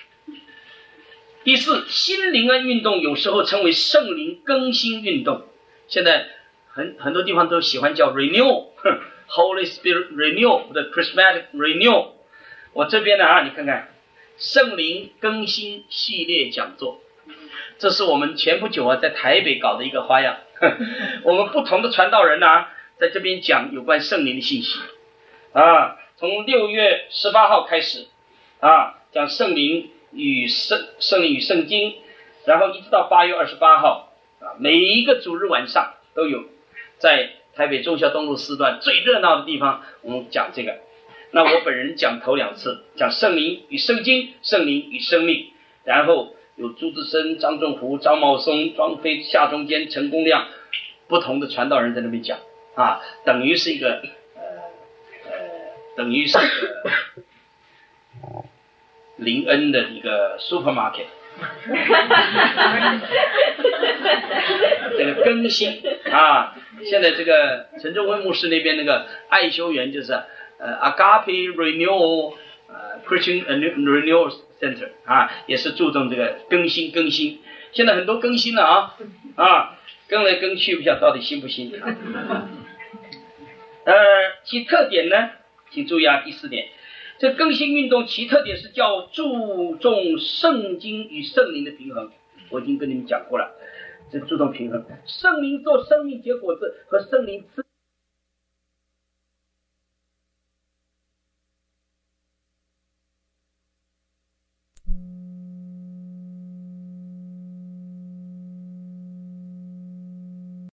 第四，新灵恩运动有时候称为圣灵更新运动，现在很多地方都喜欢叫 renew，Holy Spirit renew 的 Charismatic renew。我这边呢你看看圣灵更新系列讲座，这是我们前不久在台北搞的一个花样。我们不同的传道人在这边讲有关圣灵的信息从6月18号开始讲圣灵与圣经，然后一直到8月28号每一个主日晚上都有在台北忠孝东路4段最热闹的地方我们讲这个。那我本人讲头2次，讲圣灵与圣经，圣灵与生命，然后有朱志生、张仲福、张茂松、庄飞、夏中坚、陈公亮不同的传道人在那边讲等于是一个灵恩的一个 supermarket。 这个更新现在这个陈仲辉牧师那边那个爱修园就是Agape Renewal Christian Renewal Center 也是注重这个更新。现在很多更新了更来更去不晓得到底新不新其特点呢，请注意第4点，这更新运动其特点是叫注重圣经与圣灵的平衡。我已经跟你们讲过了，这注重平衡，圣灵做生命结果子和圣灵赐